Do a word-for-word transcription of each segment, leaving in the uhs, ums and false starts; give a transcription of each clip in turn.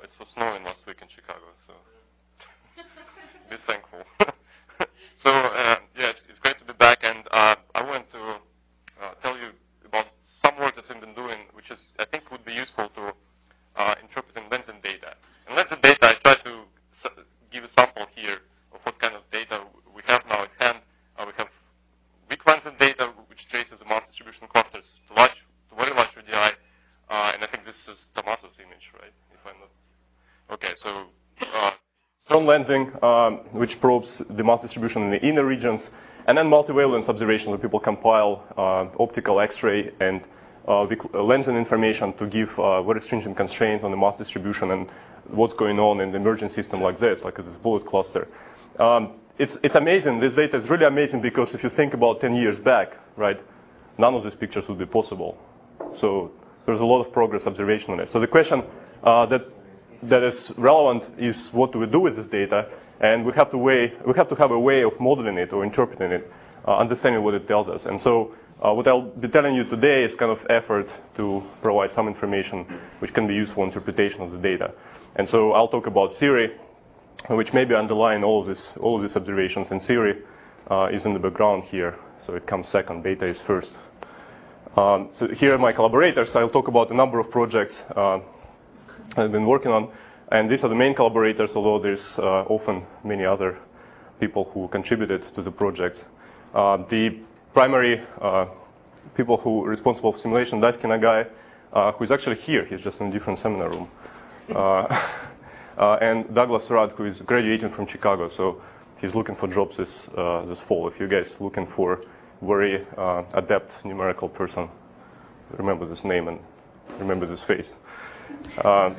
it was snowing last week in Chicago, so be thankful. So uh, yeah, it's, it's great to be back, and uh, I want to uh, tell you about some work that we've been doing, which is I think would be useful to uh, interpreting Lensing data. And Lensing data, I try to give a sample here of what kind of data we have now at hand. Uh, we have weak Lensing data, which traces the mass distribution clusters to large, to very large radii, uh, and I think this is Tomasov's image, right? If I'm not. Okay, so. Uh, Strong lensing, um, which probes the mass distribution in the inner regions, and then multivalence observation, where people compile uh, optical X-ray and uh, lensing information to give uh, very stringent constraints on the mass distribution and what's going on in the emerging system like this, like this bullet cluster. Um, it's, it's amazing. This data is really amazing because if you think about ten years back, right, none of these pictures would be possible. So there's a lot of progress observation on it. So the question uh, that that is relevant is what do we do with this data, and we have to weigh, we have to have a way of modeling it or interpreting it, uh, understanding what it tells us. And so uh, what I'll be telling you today is kind of effort to provide some information which can be useful interpretation of the data. And so I'll talk about Siri, which maybe underline all of this, all of these observations. And Siri uh, is in the background here, so it comes second. Data is first. Um, so here are my collaborators. I'll talk about a number of projects Uh, I've been working on, and these are the main collaborators, although there's uh, often many other people who contributed to the project. Uh, the primary uh, people who are responsible for simulation, Daisuke Nagai, uh, who is actually here, he's just in a different seminar room, uh, uh, and Douglas Rudd, who is graduating from Chicago, so he's looking for jobs this, uh, this fall. If you guys are looking for a very uh, adept numerical person, remember this name and remember this face. Uh,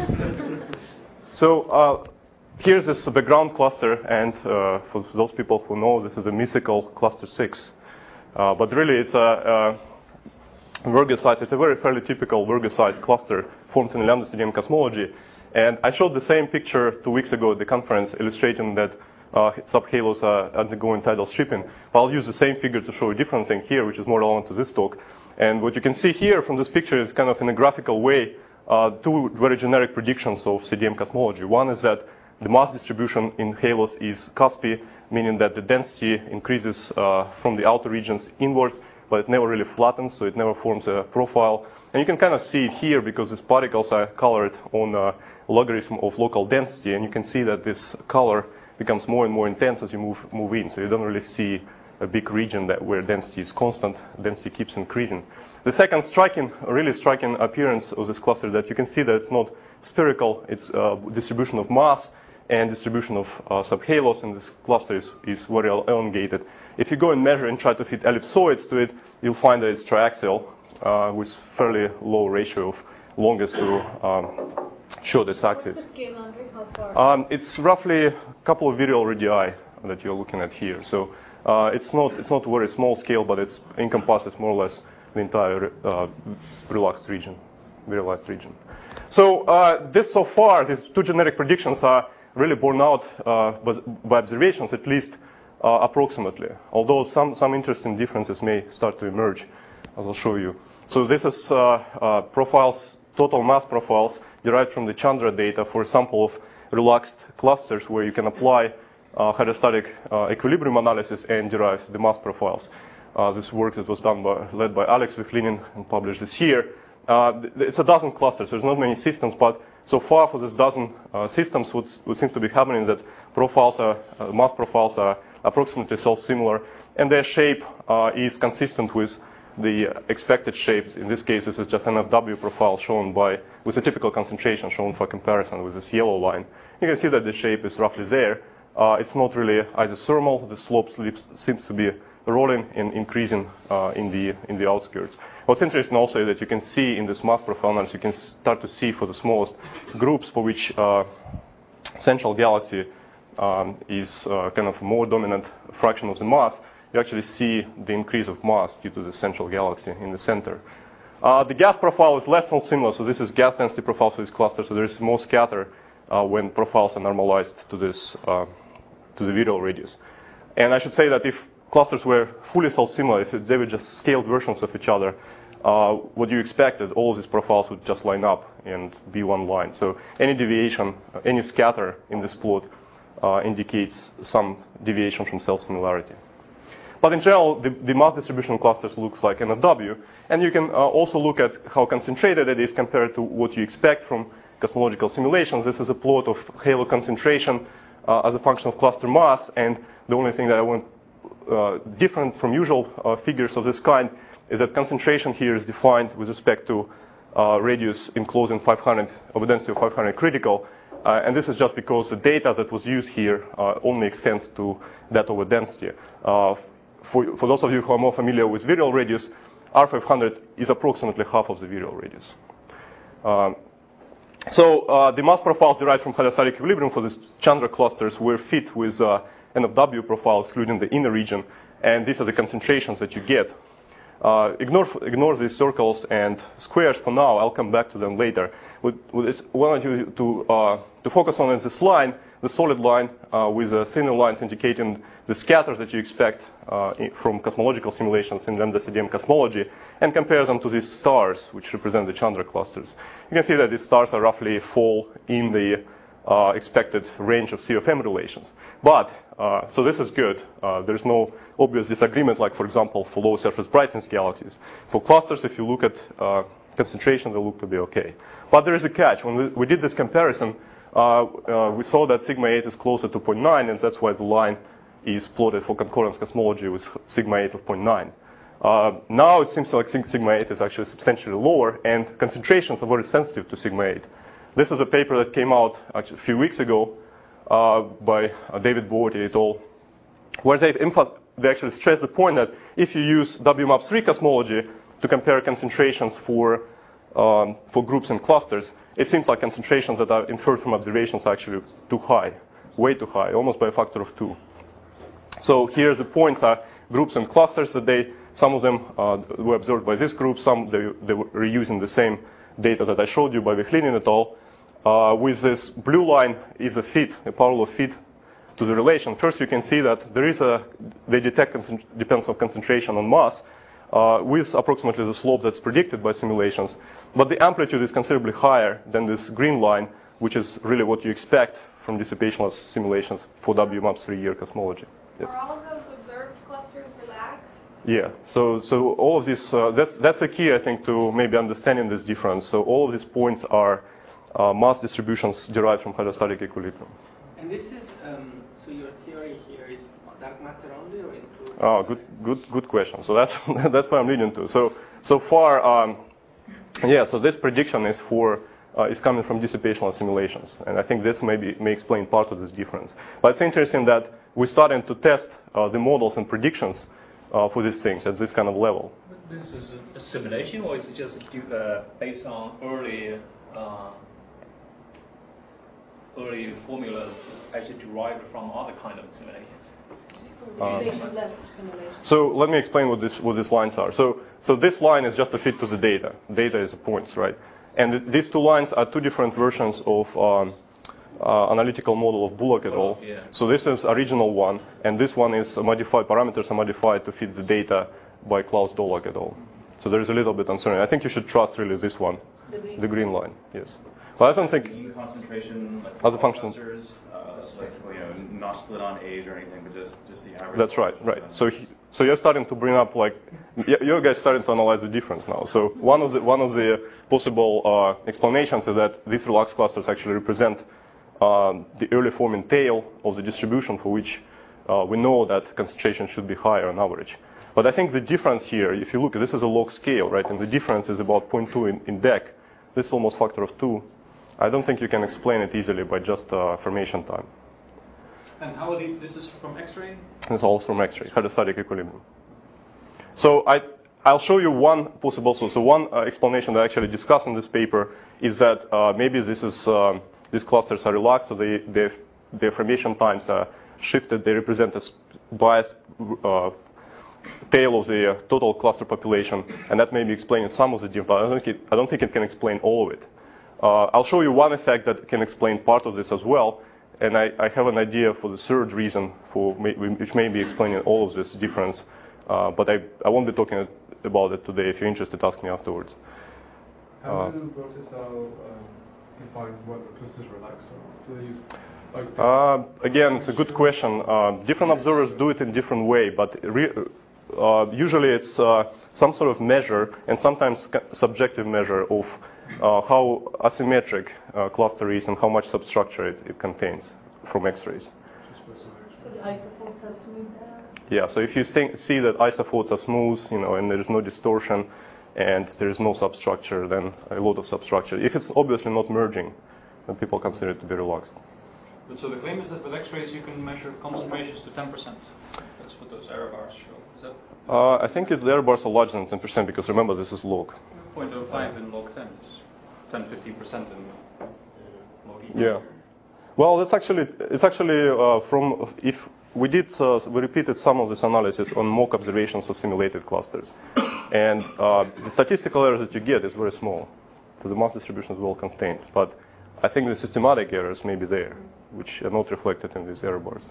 so uh, here's this background cluster, and uh, for those people who know, this is a mythical cluster six. Uh, but really, it's a, a Virgo-sized, it's a very fairly typical Virgo-sized cluster formed in lambda C D M cosmology. And I showed the same picture two weeks ago at the conference, illustrating that uh, subhalos are undergoing tidal stripping. But I'll use the same figure to show a different thing here, which is more relevant to this talk. And what you can see here from this picture is kind of in a graphical way, Uh, two very generic predictions of C D M cosmology. One is that the mass distribution in halos is cuspy, meaning that the density increases uh, from the outer regions inwards, but it never really flattens, so it never forms a profile. And you can kind of see it here because these particles are colored on a logarithm of local density, and you can see that this color becomes more and more intense as you move, move in, so you don't really see a big region that where density is constant, density keeps increasing. The second striking, really striking appearance of this cluster is that you can see that it's not spherical, it's uh, distribution of mass and distribution of uh, subhalos, and this cluster is, is very elongated. If you go and measure and try to fit ellipsoids to it, you'll find that it's triaxial uh, with fairly low ratio of longest to um, short its axis. What's the scale, Andre? How far? Um, it's roughly a couple of virial radii that you're looking at here. So uh, it's not it's not a very small scale, but it encompasses more or less the entire uh, relaxed region, virialized region. So uh, this so far, these two generic predictions are really borne out uh, by observations, at least uh, approximately. Although some some interesting differences may start to emerge, I will show you. So this is uh, uh, profiles, total mass profiles derived from the Chandra data for a sample of relaxed clusters, where you can apply uh, hydrostatic uh, equilibrium analysis and derive the mass profiles. Uh, this work that was done by, led by Alex Vikhlinin and published this year. Uh, it's a dozen clusters. There's not many systems, but so far for this dozen uh, systems, what, what seems to be happening that profiles are, uh, mass profiles are approximately self-similar, and their shape uh, is consistent with the expected shapes. In this case, this is just an F W profile shown by, with a typical concentration shown for comparison with this yellow line. You can see that the shape is roughly there. Uh, it's not really isothermal. The slope seems to be rolling and increasing uh, in the in the outskirts. What's interesting also is that you can see in this mass profile analysis, you can start to see for the smallest groups for which uh, central galaxy um, is uh, kind of a more dominant fraction of the mass, you actually see the increase of mass due to the central galaxy in the center. Uh, the gas profile is less similar, so this is gas density profile for this cluster, so there is more scatter uh, when profiles are normalized to this uh, to the virial radius. And I should say that if clusters were fully self-similar, if they were just scaled versions of each other, uh, what you expected, all of these profiles would just line up and be one line. So any deviation, any scatter in this plot uh, indicates some deviation from self-similarity. But in general, the, the mass distribution clusters looks like N F W. And you can uh, also look at how concentrated it is compared to what you expect from cosmological simulations. This is a plot of halo concentration uh, as a function of cluster mass. And the only thing that I want uh, different from usual uh, figures of this kind is that concentration here is defined with respect to uh, radius enclosing five hundred of a density of five hundred critical. Uh, and this is just because the data that was used here uh, only extends to that over density. Uh, For, for those of you who are more familiar with virial radius, R five hundred is approximately half of the virial radius. Um, so uh, the mass profiles derived from hydrostatic equilibrium for these Chandra clusters were fit with uh, N F W profile, excluding the inner region. And these are the concentrations that you get. Uh, ignore, ignore these circles and squares for now. I'll come back to them later. What, what I wanted you to, uh, to focus on is this line, the solid line uh, with the thinner lines indicating the scatters that you expect uh, in, from cosmological simulations in lambda C D M cosmology, and compare them to these stars, which represent the Chandra clusters. You can see that these stars are roughly fall in the uh, expected range of C of M relations. But, uh, so this is good. Uh, there's no obvious disagreement, like, for example, for low surface brightness galaxies. For clusters, if you look at uh, concentration, they look to be okay. But there is a catch. When we, we did this comparison, uh, uh, we saw that sigma eight is closer to zero point nine, and that's why the line is plotted for concordance cosmology with sigma eight of zero point nine. Uh, now it seems like sigma eight is actually substantially lower, and concentrations are very sensitive to sigma eight. This is a paper that came out actually a few weeks ago uh, by uh, David Boerty et al., where they, they actually stress the point that if you use W MAP three cosmology to compare concentrations for, um, for groups and clusters, it seems like concentrations that are inferred from observations are actually too high, way too high, almost by a factor of two. So here the points are groups and clusters that they, some of them uh, were observed by this group, some they, they were reusing the same data that I showed you by Vikhlinin et al. Uh, with this blue line is a fit, a parallel fit to the relation. First, you can see that there is a, they detect depends on concentration on mass uh, with approximately the slope that's predicted by simulations. But the amplitude is considerably higher than this green line, which is really what you expect from dissipationless simulations for W MAP three year cosmology. Yes. Are all of those observed clusters relaxed? Yeah. So, so all of this, uh, that's that's a key, I think, to maybe understanding this difference. So all of these points are uh, mass distributions derived from hydrostatic equilibrium. And this is, um, so your theory here is dark matter only, or includes? Oh, good, good, good question. So that's that's what I'm leading to. So so far, um, yeah. So this prediction is for. Uh, is coming from dissipational simulations. And I think this maybe may explain part of this difference. But it's interesting that we're starting to test uh, the models and predictions uh, for these things at this kind of level. This is a simulation, or is it just uh, based on early uh, early formulas actually derived from other kind of simulation? Uh, Less simulation. so let me explain what, this, what these lines are. So, so this line is just a fit to the data. Data is a points, right? And th these two lines are two different versions of um, uh, analytical model of Bullock et al. Yeah. So this is original one, and this one is modified, parameters are modified to fit the data by Klaus Dolack et al. So there is a little bit uncertainty. I think you should trust really this one, The green, the green line, yes. But I don't think... Mean concentration, like As a function. clusters, uh, like, you know, not split on age or anything, but just, just the average. That's right, right. So, he, so you're starting to bring up, like, you guys starting to analyze the difference now. So one of the one of the possible uh, explanations is that these relaxed clusters actually represent uh, the early forming tail of the distribution for which uh, we know that concentration should be higher on average. But I think the difference here, if you look at this is a log scale, right, and the difference is about zero point two in, in D E C. This is almost factor of two. I don't think you can explain it easily by just uh, formation time. And how are these? This is from X-ray? It's all from X-ray, hydrostatic equilibrium. So I, I'll show you one possible source. So one uh, explanation that I actually discussed in this paper is that uh, maybe this is um, these clusters are relaxed, so they, they, their formation times are shifted. They represent a biased uh, tail of the uh, total cluster population, and that may be explaining some of the difference. But I don't think it, I don't think it can explain all of it. Uh, I'll show you one effect that can explain part of this as well. And I, I have an idea for the third reason, for may, which may be explaining all of this difference. Uh, but I, I won't be talking about it today. If you're interested, ask me afterwards. How do robotists now um, define whether clusters relaxed or not? Do they use like, Uh, again, it's a good question. Uh, different observers do it in different way, but re uh, usually it's uh, some sort of measure and sometimes subjective measure of uh, how asymmetric uh, cluster is and how much substructure it, it contains from X-rays. So the isophones are smooth there? Yeah, so if you think, see that isophones are smooth, you know, and there is no distortion and there is no substructure, then a lot of substructure. If it's obviously not merging, then people consider it to be relaxed. But so the claim is that with X-rays you can measure concentrations to ten percent. That's what those error bars show. Is that? Uh, I think it's, the error bars are larger than ten percent because remember this is log. zero point zero five in log ten. It's ten to fifteen percent in uh, log E. Yeah. Well, that's actually it's actually uh, from if we did uh, we repeated some of this analysis on mock observations of simulated clusters, and uh, the statistical error that you get is very small, so the mass distribution is well contained. But I think the systematic errors may be there, which are not reflected in these error bars.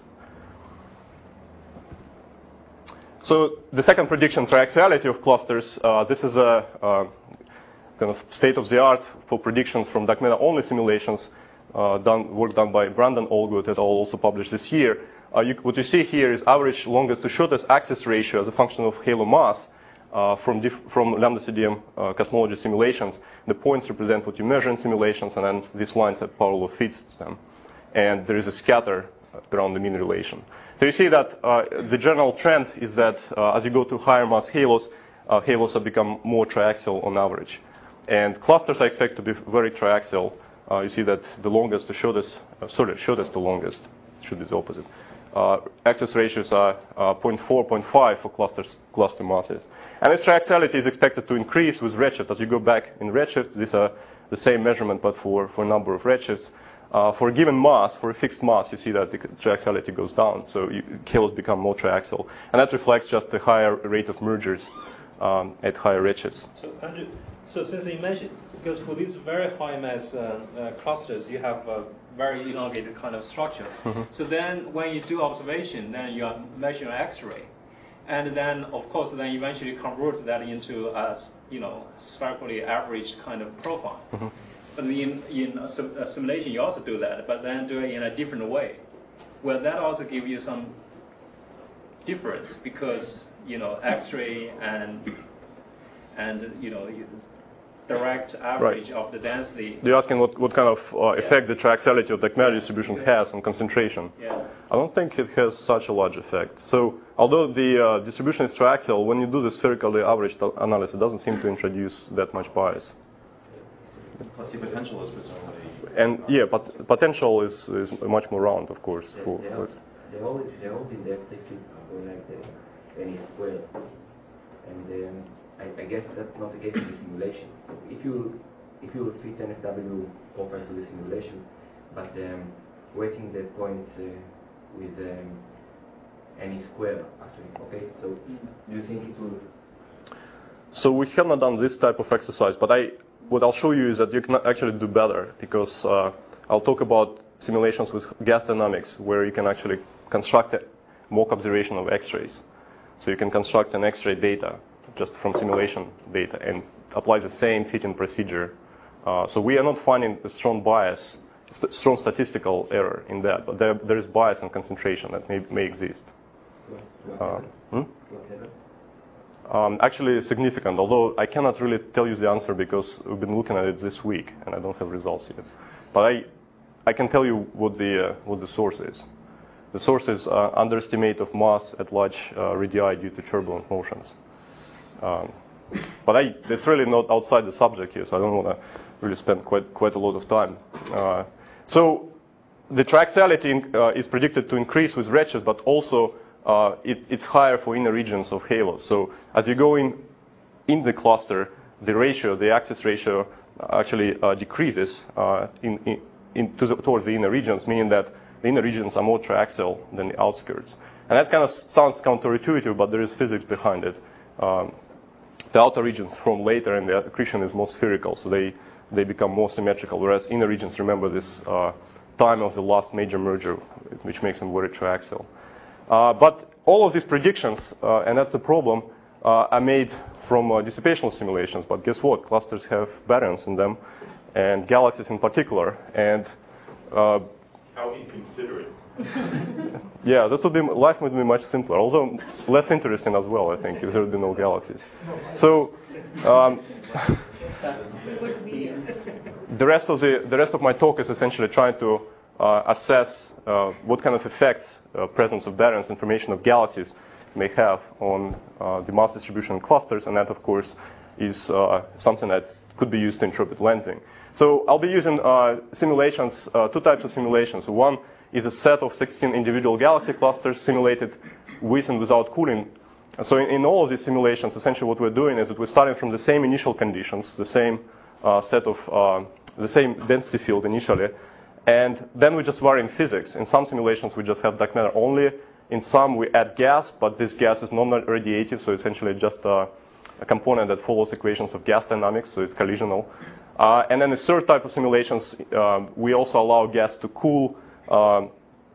So the second prediction, triaxiality of clusters. Uh, this is a uh, kind of state of the art for predictions from dark matter only simulations. Uh, done, work done by Brandon Allgood et al. Also published this year. Uh, you, what you see here is average longest to shortest axis ratio as a function of halo mass uh, from, diff from lambda C D M uh, cosmology simulations. The points represent what you measure in simulations, and then these lines have parallel fits to them. And there is a scatter around the mean relation. So you see that uh, the general trend is that uh, as you go to higher mass halos, uh, halos have become more triaxial on average. And clusters are expected to be very triaxial. Uh, you see that the longest to shortest, uh, sorry, shortest to longest should be the opposite. Uh, axis ratios are uh, zero point four, zero point five for clusters, cluster masses. And this triaxiality is expected to increase with redshift. As you go back in redshift, these are the same measurement, but for, for a number of redshifts. Uh, for a given mass, for a fixed mass, you see that the triaxiality goes down, so you, halos become more triaxial. And that reflects just the higher rate of mergers um, at higher redshifts. So, Andrew, so since you mentioned, because for these very high mass uh, uh, clusters, you have a very elongated kind of structure. Mm-hmm. So then when you do observation, then you are measuring X-ray. And then, of course, then eventually convert that into a, you know, spherically averaged kind of profile. Mm-hmm. But in, in a, sim a simulation, you also do that, but then do it in a different way. Will that also give you some difference? Because, you know, X-ray and, and you know, you, direct average right. of the density. You're asking what, what kind of uh, effect yeah. the triaxiality of the dark matter distribution yeah. has on concentration. Yeah. I don't think it has such a large effect. So although the uh, distribution is triaxial, when you do the spherically averaged analysis, it doesn't seem to introduce that much bias. Plus the potential is presumably... And yeah, but potential is, is much more round, of course. The, for, the, for the whole the whole in the electric fields go like the n squared, and um, I, I guess that's not the case in the simulation. If you if you would fit N F W proper to the simulation, but um, weighting the points uh, with um, n squared actually, okay. So do you think it will? So we have not done this type of exercise, but I what I'll show you is that you can actually do better because uh, I'll talk about simulations with gas dynamics where you can actually construct a mock observation of X-rays. So you can construct an X-ray data just from simulation data and apply the same fitting procedure. Uh, so we are not finding a strong bias, st strong statistical error in that, but there, there is bias in concentration that may, may exist. Uh, hmm? Um, actually significant, although I cannot really tell you the answer because we've been looking at it this week and I don't have results yet. But I, I can tell you what the, uh, what the source is. The source is uh, underestimate of mass at large uh, radii due to turbulent motions. Um, but I, it's really not outside the subject here, so I don't want to really spend quite, quite a lot of time. Uh, so the triaxiality uh, is predicted to increase with redshift, but also Uh, it, it's higher for inner regions of halos. So as you go in in the cluster, the ratio, the axis ratio, actually uh, decreases uh, in, in, in to the, towards the inner regions, meaning that the inner regions are more triaxial than the outskirts. And that kind of sounds counterintuitive, but there is physics behind it. Um, the outer regions form later, and the accretion is more spherical, so they they become more symmetrical. Whereas inner regions, remember this uh, time of the last major merger, which makes them very triaxial. Uh, but all of these predictions, uh, and that's the problem, uh, are made from uh, dissipational simulations. But guess what? Clusters have baryons in them, and galaxies in particular. And uh, how inconsiderate. Yeah, this would be life would be much simpler, although less interesting as well, I think, if there would be no galaxies. So um, the rest of the the rest of my talk is essentially trying to uh, assess uh, what kind of effects uh, presence of baryons and formation of galaxies may have on uh, the mass distribution in clusters, and that, of course, is uh, something that could be used to interpret lensing. So I'll be using uh, simulations, uh, two types of simulations. One is a set of sixteen individual galaxy clusters simulated with and without cooling. So in, in all of these simulations, essentially what we're doing is that we're starting from the same initial conditions, the same uh, set of, uh, the same density field initially, and then we just vary in physics. In some simulations, we just have dark matter only. In some, we add gas, but this gas is non-radiative, so essentially just uh, a component that follows equations of gas dynamics, so it's collisional. Uh, and then the third type of simulations, um, we also allow gas to cool, um,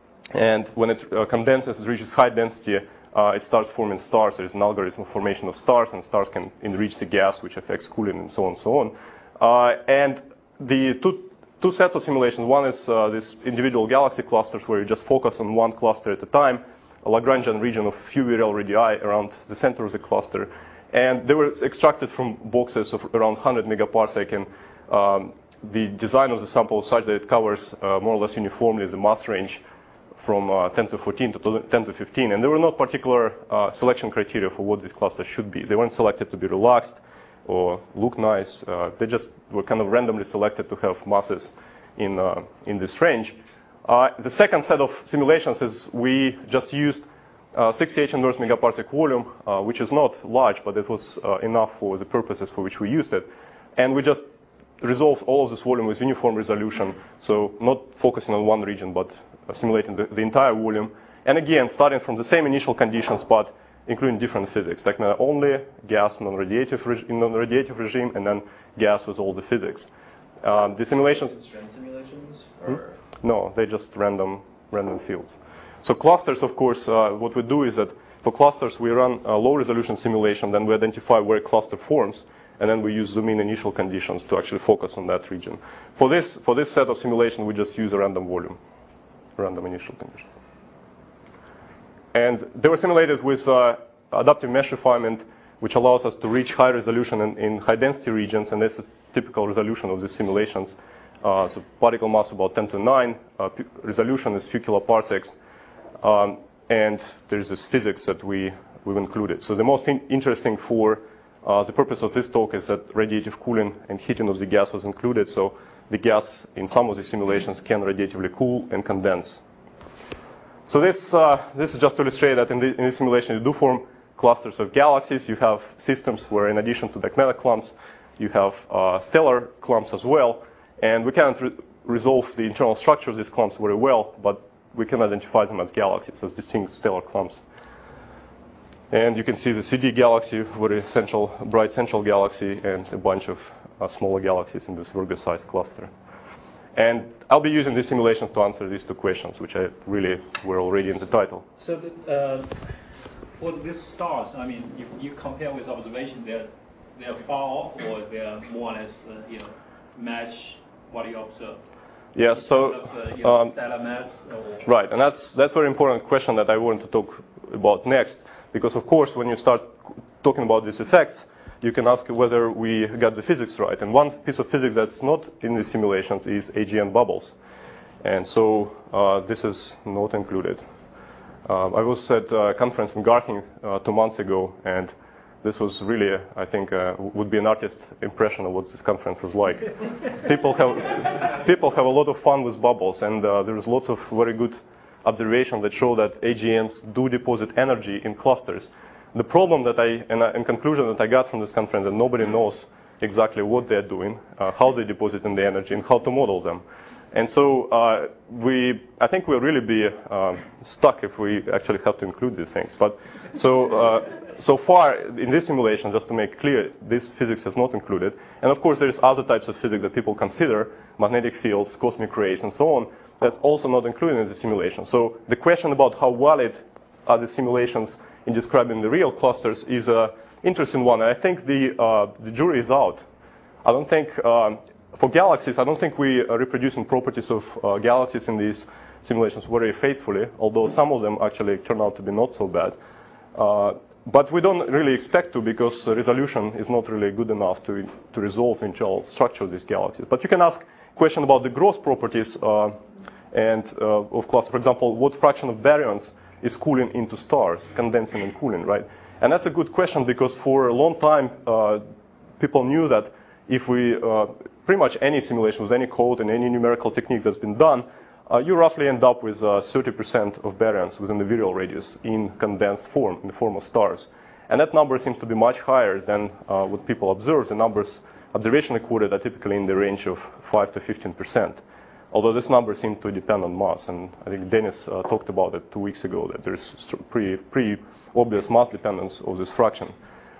and when it uh, condenses, it reaches high density, uh, it starts forming stars. There is an algorithm for formation of stars, and stars can enrich the gas, which affects cooling, and so on and so on. Uh, and the two, two sets of simulations, one is uh, this individual galaxy clusters, where you just focus on one cluster at a time, a Lagrangian region of few virial radii around the center of the cluster. And they were extracted from boxes of around one hundred megaparsec, and um, the design of the sample is such that it covers uh, more or less uniformly the mass range from uh, ten to fourteen to ten to fifteen. And there were not particular uh, selection criteria for what these clusters should be. They weren't selected to be relaxed or look nice. Uh, they just were kind of randomly selected to have masses in, uh, in this range. Uh, the second set of simulations is we just used uh, sixty-eight inverse megaparsec volume, uh, which is not large, but it was uh, enough for the purposes for which we used it. And we just resolved all of this volume with uniform resolution, so not focusing on one region, but uh, simulating the, the entire volume. And again, starting from the same initial conditions, but including different physics. Like uh, only gas non-radiative reg- in non-radiative regime, and then gas with all the physics. Um, the simulations. Constraint simulations? Hmm? Or? No, they're just random, random fields. So clusters, of course, uh, what we do is that for clusters, we run a low-resolution simulation, then we identify where a cluster forms, and then we use zoom-in initial conditions to actually focus on that region. For this, for this set of simulation, we just use a random volume, random initial condition. And they were simulated with uh, adaptive mesh refinement, which allows us to reach high resolution in, in high-density regions, and this is typical resolution of these simulations. Uh, so particle mass about ten to the nine, uh, resolution is few kiloparsecs, um, and there's this physics that we, we've included. So the most in interesting for uh, the purpose of this talk is that radiative cooling and heating of the gas was included, so the gas in some of the simulations can radiatively cool and condense. So this, uh, this is just to illustrate that in, the, in this simulation you do form clusters of galaxies. You have systems where in addition to dark matter clumps, you have uh, stellar clumps as well. And we cannot re resolve the internal structure of these clumps very well, but we can identify them as galaxies, as distinct stellar clumps. And you can see the C D galaxy, very central, bright central galaxy, and a bunch of uh, smaller galaxies in this Virgo-sized cluster. And I'll be using these simulations to answer these two questions, which I really were already in the title. So the, uh, for these stars, I mean, if you compare with observation, they're they're far off, or they're more or less, uh, you know, match what you observe. Yes. Yeah, so of, uh, you know, um, stellar mass. Or right, and that's that's a very important question that I want to talk about next, because of course, when you start talking about these effects, you can ask whether we got the physics right. And one piece of physics that's not in the simulations is A G N bubbles, and so uh, this is not included. Uh, I was at a conference in Garching uh, two months ago, and this was really, I think, uh, would be an artist's impression of what this conference was like. people have people have a lot of fun with bubbles, and uh, there's lots of very good observation that show that A G Ns do deposit energy in clusters. The problem that I, and in conclusion that I got from this conference, that nobody knows exactly what they're doing, uh, how they deposit in the energy, and how to model them. And so uh, we, I think we'll really be uh, stuck if we actually have to include these things. But so uh, so far in this simulation, just to make clear, this physics is not included. And of course, there's other types of physics that people consider, magnetic fields, cosmic rays, and so on, that's also not included in the simulation. So the question about how valid are the simulations in describing the real clusters is a interesting one. I think the uh, the jury is out. I don't think um, for galaxies. I don't think we are reproducing properties of uh, galaxies in these simulations very faithfully. Although some of them actually turn out to be not so bad. Uh, but we don't really expect to, because the resolution is not really good enough to to resolve the internal structure of these galaxies. But you can ask a question about the gross properties uh, and uh, of cluster. For example, what fraction of baryons is cooling into stars, condensing and cooling, right? And that's a good question, because for a long time, uh, people knew that if we, uh, pretty much any simulation with any code and any numerical technique that's been done, uh, you roughly end up with uh, thirty percent of baryons within the virial radius in condensed form, in the form of stars. And that number seems to be much higher than uh, what people observe. The numbers observationally quoted are typically in the range of five to fifteen percent. Although this number seems to depend on mass, and I think Dennis uh, talked about it two weeks ago, that there's pretty, pretty obvious mass dependence of this fraction.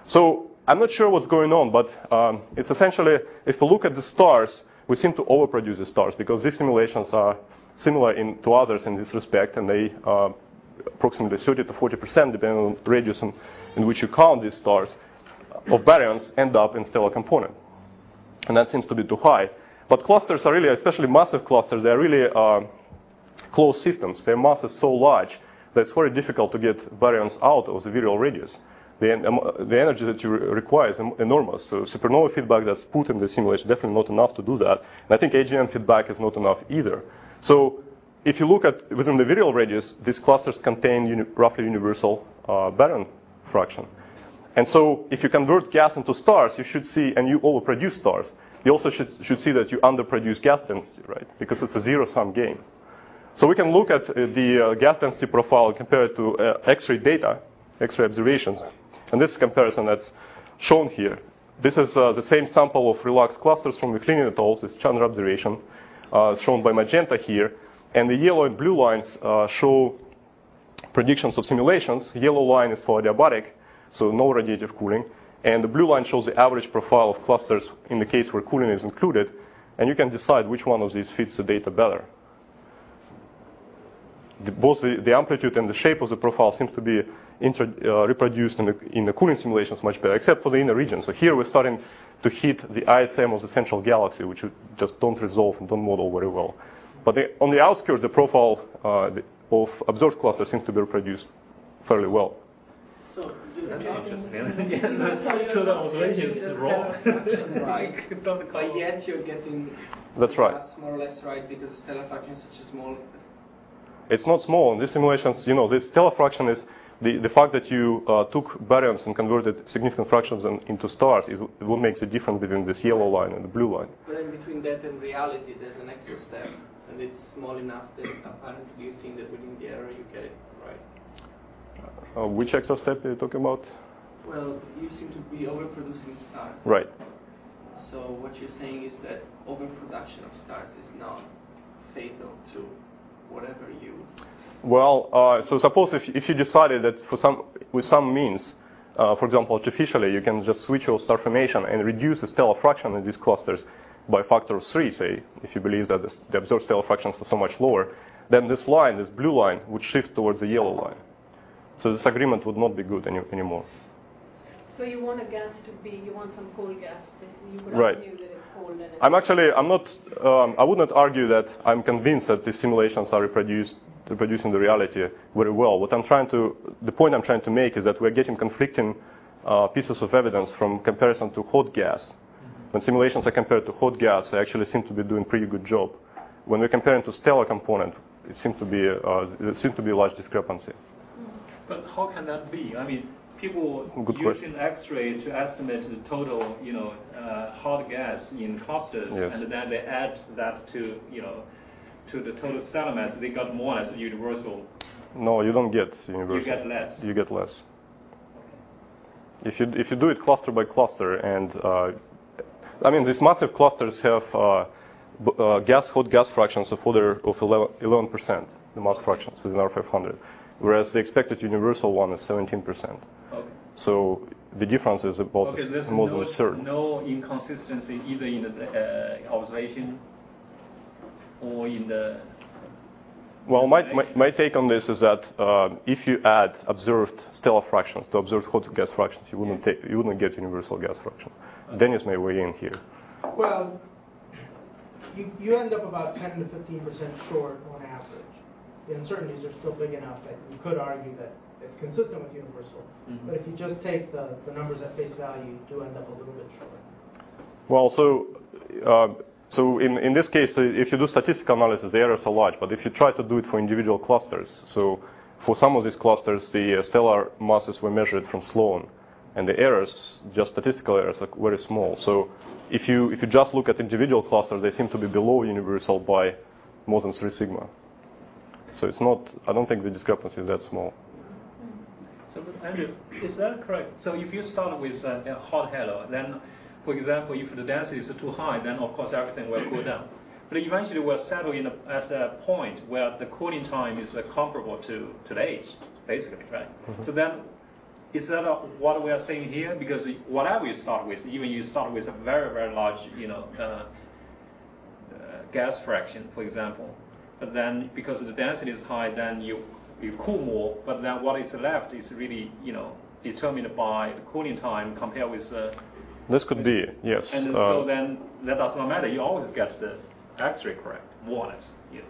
So I'm not sure what's going on, but um, it's essentially, if we look at the stars, we seem to overproduce the stars, because these simulations are similar in, to others in this respect, and they uh, approximately thirty to forty percent, depending on the radius in, in which you count these stars, of baryons end up in stellar component. And that seems to be too high. But clusters are really, especially massive clusters, they're really uh, closed systems. Their mass is so large that it's very difficult to get baryons out of the virial radius. The, um, the energy that you re require is enormous. So supernova feedback that's put in the simulation is definitely not enough to do that. And I think A G N feedback is not enough either. So if you look at within the virial radius, these clusters contain uni roughly universal uh, baryon fraction. And so if you convert gas into stars, you should see, and you overproduce stars, you also should, should see that you underproduce gas density, right? Because it's a zero-sum game. So we can look at uh, the uh, gas density profile and compare it to uh, X-ray data, X-ray observations. And this comparison that's shown here. This is uh, the same sample of relaxed clusters from McLean et al. This Chandra observation, uh, shown by magenta here. And the yellow and blue lines uh, show predictions of simulations. Yellow line is for adiabatic, so no radiative cooling. And the blue line shows the average profile of clusters in the case where cooling is included. And you can decide which one of these fits the data better. The, both the, the amplitude and the shape of the profile seems to be inter, uh, reproduced in the, in the cooling simulations much better, except for the inner region. So here we're starting to hit the I S M of the central galaxy, which we just don't resolve and don't model very well. But the, on the outskirts, the profile uh, the, of observed clusters seems to be reproduced fairly well. So, That's interesting. So the observation is wrong. right. But yet you're getting That's right. more or less right, because stellar fraction is such a small. It's not small. In these simulations, you know, this stellar fraction is the, the fact that you uh, took baryons and converted significant fractions in, into stars is what makes the difference between this yellow line and the blue line. But then between that and reality, there's an extra step, and it's small enough that apparently you're seeing that within the error you get it right. Uh, which extra step are you talking about? Well, you seem to be overproducing stars. Right. So what you're saying is that overproduction of stars is not fatal to whatever you. Well, uh, so suppose if, if you decided that for some with some means, uh, for example, artificially, you can just switch off star formation and reduce the stellar fraction in these clusters by a factor of three, say, if you believe that the, the observed stellar fractions are so much lower, then this line, this blue line, would shift towards the yellow line. So this agreement would not be good any, anymore. So you want a gas to be, you want some cold gas, basically. You could Right. argue that it's cold and it's I'm actually, I'm not, um, I would not argue that I'm convinced that these simulations are reproduced, reproducing the reality very well. What I'm trying to, the point I'm trying to make is that we're getting conflicting uh, pieces of evidence from comparison to hot gas. When simulations are compared to hot gas, they actually seem to be doing a pretty good job. When we're comparing to stellar component, it seems to be, uh, there seems to be a large discrepancy. But how can that be? I mean, people Good using question. X-ray to estimate the total, you know, uh, hot gas in clusters, Yes. and then they add that to, you know, to the total stellar mass. They got more as a universal. No, you don't get universal. You get less. You get less. If you if you do it cluster by cluster, and uh, I mean these massive clusters have uh, b uh, gas hot gas fractions of order of eleven percent, the mass fractions within R five hundred, whereas the expected universal one is seventeen percent. Okay. So the difference is about Okay, a, there's more no, than a third. no inconsistency either in the uh, observation or in the. Well, my, my, my take on this is that uh, if you add observed stellar fractions to observed hot gas fractions, you wouldn't take, you wouldn't get universal gas fraction. Dennis may weigh in here. Well, you, you end up about ten to fifteen percent short on average. The uncertainties are still big enough that you could argue that it's consistent with universal. Mm-hmm. But if you just take the, the numbers at face value, you do end up a little bit short. Well, so uh, so in, in this case, uh, if you do statistical analysis, the errors are large. But if you try to do it for individual clusters, so for some of these clusters, the uh, stellar masses were measured from Sloan, and the errors, just statistical errors, are very small. So if you if you just look at individual clusters, they seem to be below universal by more than three sigma. So it's not. I don't think the discrepancy is that small. So, but Andrew, is that correct? So if you start with a, a hot halo, then, for example, if the density is too high, then of course everything will cool down. But eventually we'll settle in a, at a point where the cooling time is uh, comparable to, to the age, basically, right? Mm-hmm. So then, is that a, what we are saying here? Because whatever you start with, even you start with a very, very large, you know, uh, uh, gas fraction, for example, but then because the density is high, then you you cool more, but then what is left is really, you know, determined by the cooling time compared with. Uh, this could with, be, yes. And uh, so then that does not matter. You always get the X-ray correct, more or less. Yeah.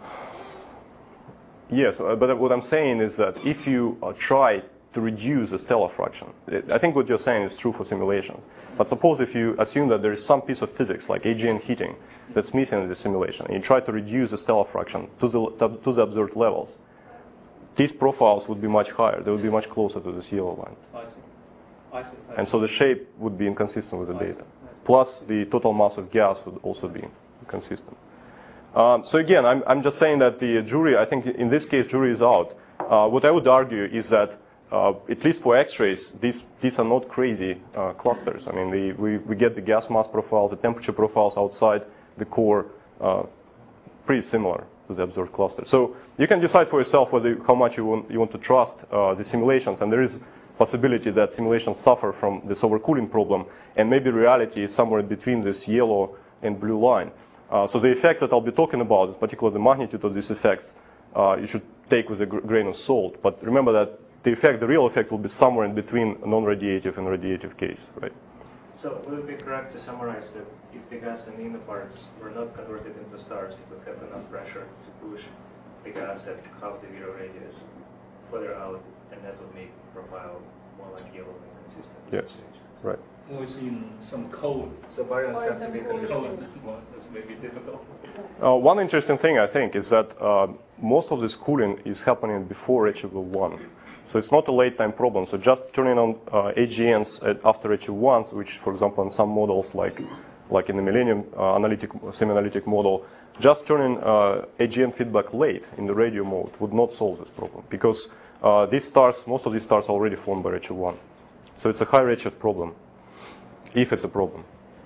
Yes, uh, but what I'm saying is that if you uh, try to reduce the stellar fraction, I think what you're saying is true for simulations. But suppose if you assume that there is some piece of physics, like A G N heating, that's missing in the simulation, and you try to reduce the stellar fraction to the, to the observed levels, these profiles would be much higher. They would be much closer to this yellow line. I see. I see. I see. And so the shape would be inconsistent with the data. Plus, the total mass of gas would also be inconsistent. Um, so again, I'm, I'm just saying that the jury, I think in this case, jury is out. Uh, what I would argue is that, uh, at least for X-rays, these, these are not crazy uh, clusters. I mean, the, we, we get the gas mass profile, the temperature profiles outside the core, uh, pretty similar to the observed cluster. So you can decide for yourself whether how much you want, you want to trust uh, the simulations, and there is possibility that simulations suffer from this overcooling problem, and maybe reality is somewhere between this yellow and blue line. Uh, so the effects that I'll be talking about, particularly the magnitude of these effects, uh, you should take with a gr grain of salt. But remember that the effect, the real effect, will be somewhere in between a non-radiative and radiative case, right? So would it be correct to summarize that if the gas and nanoparts were not converted into stars, it would have enough pressure to push the gas at half the Viro radius further out, and that would make the profile more like yellow and consistent? Yes, right. Or it's in some code. So baryons have to be Code, conditioned. well, that's maybe difficult. Uh, one interesting thing, I think, is that uh, most of this cooling is happening before H V one. So it's not a late time problem. So just turning on uh, A G Ns at, after H V ones, which, for example, in some models like like in the Millennium uh, analytic, semi-analytic model, just turning uh, A G N feedback late in the radio mode would not solve this problem, because uh, these stars, most of these stars are already formed by H V one. So it's a high redshift problem, if it's a problem.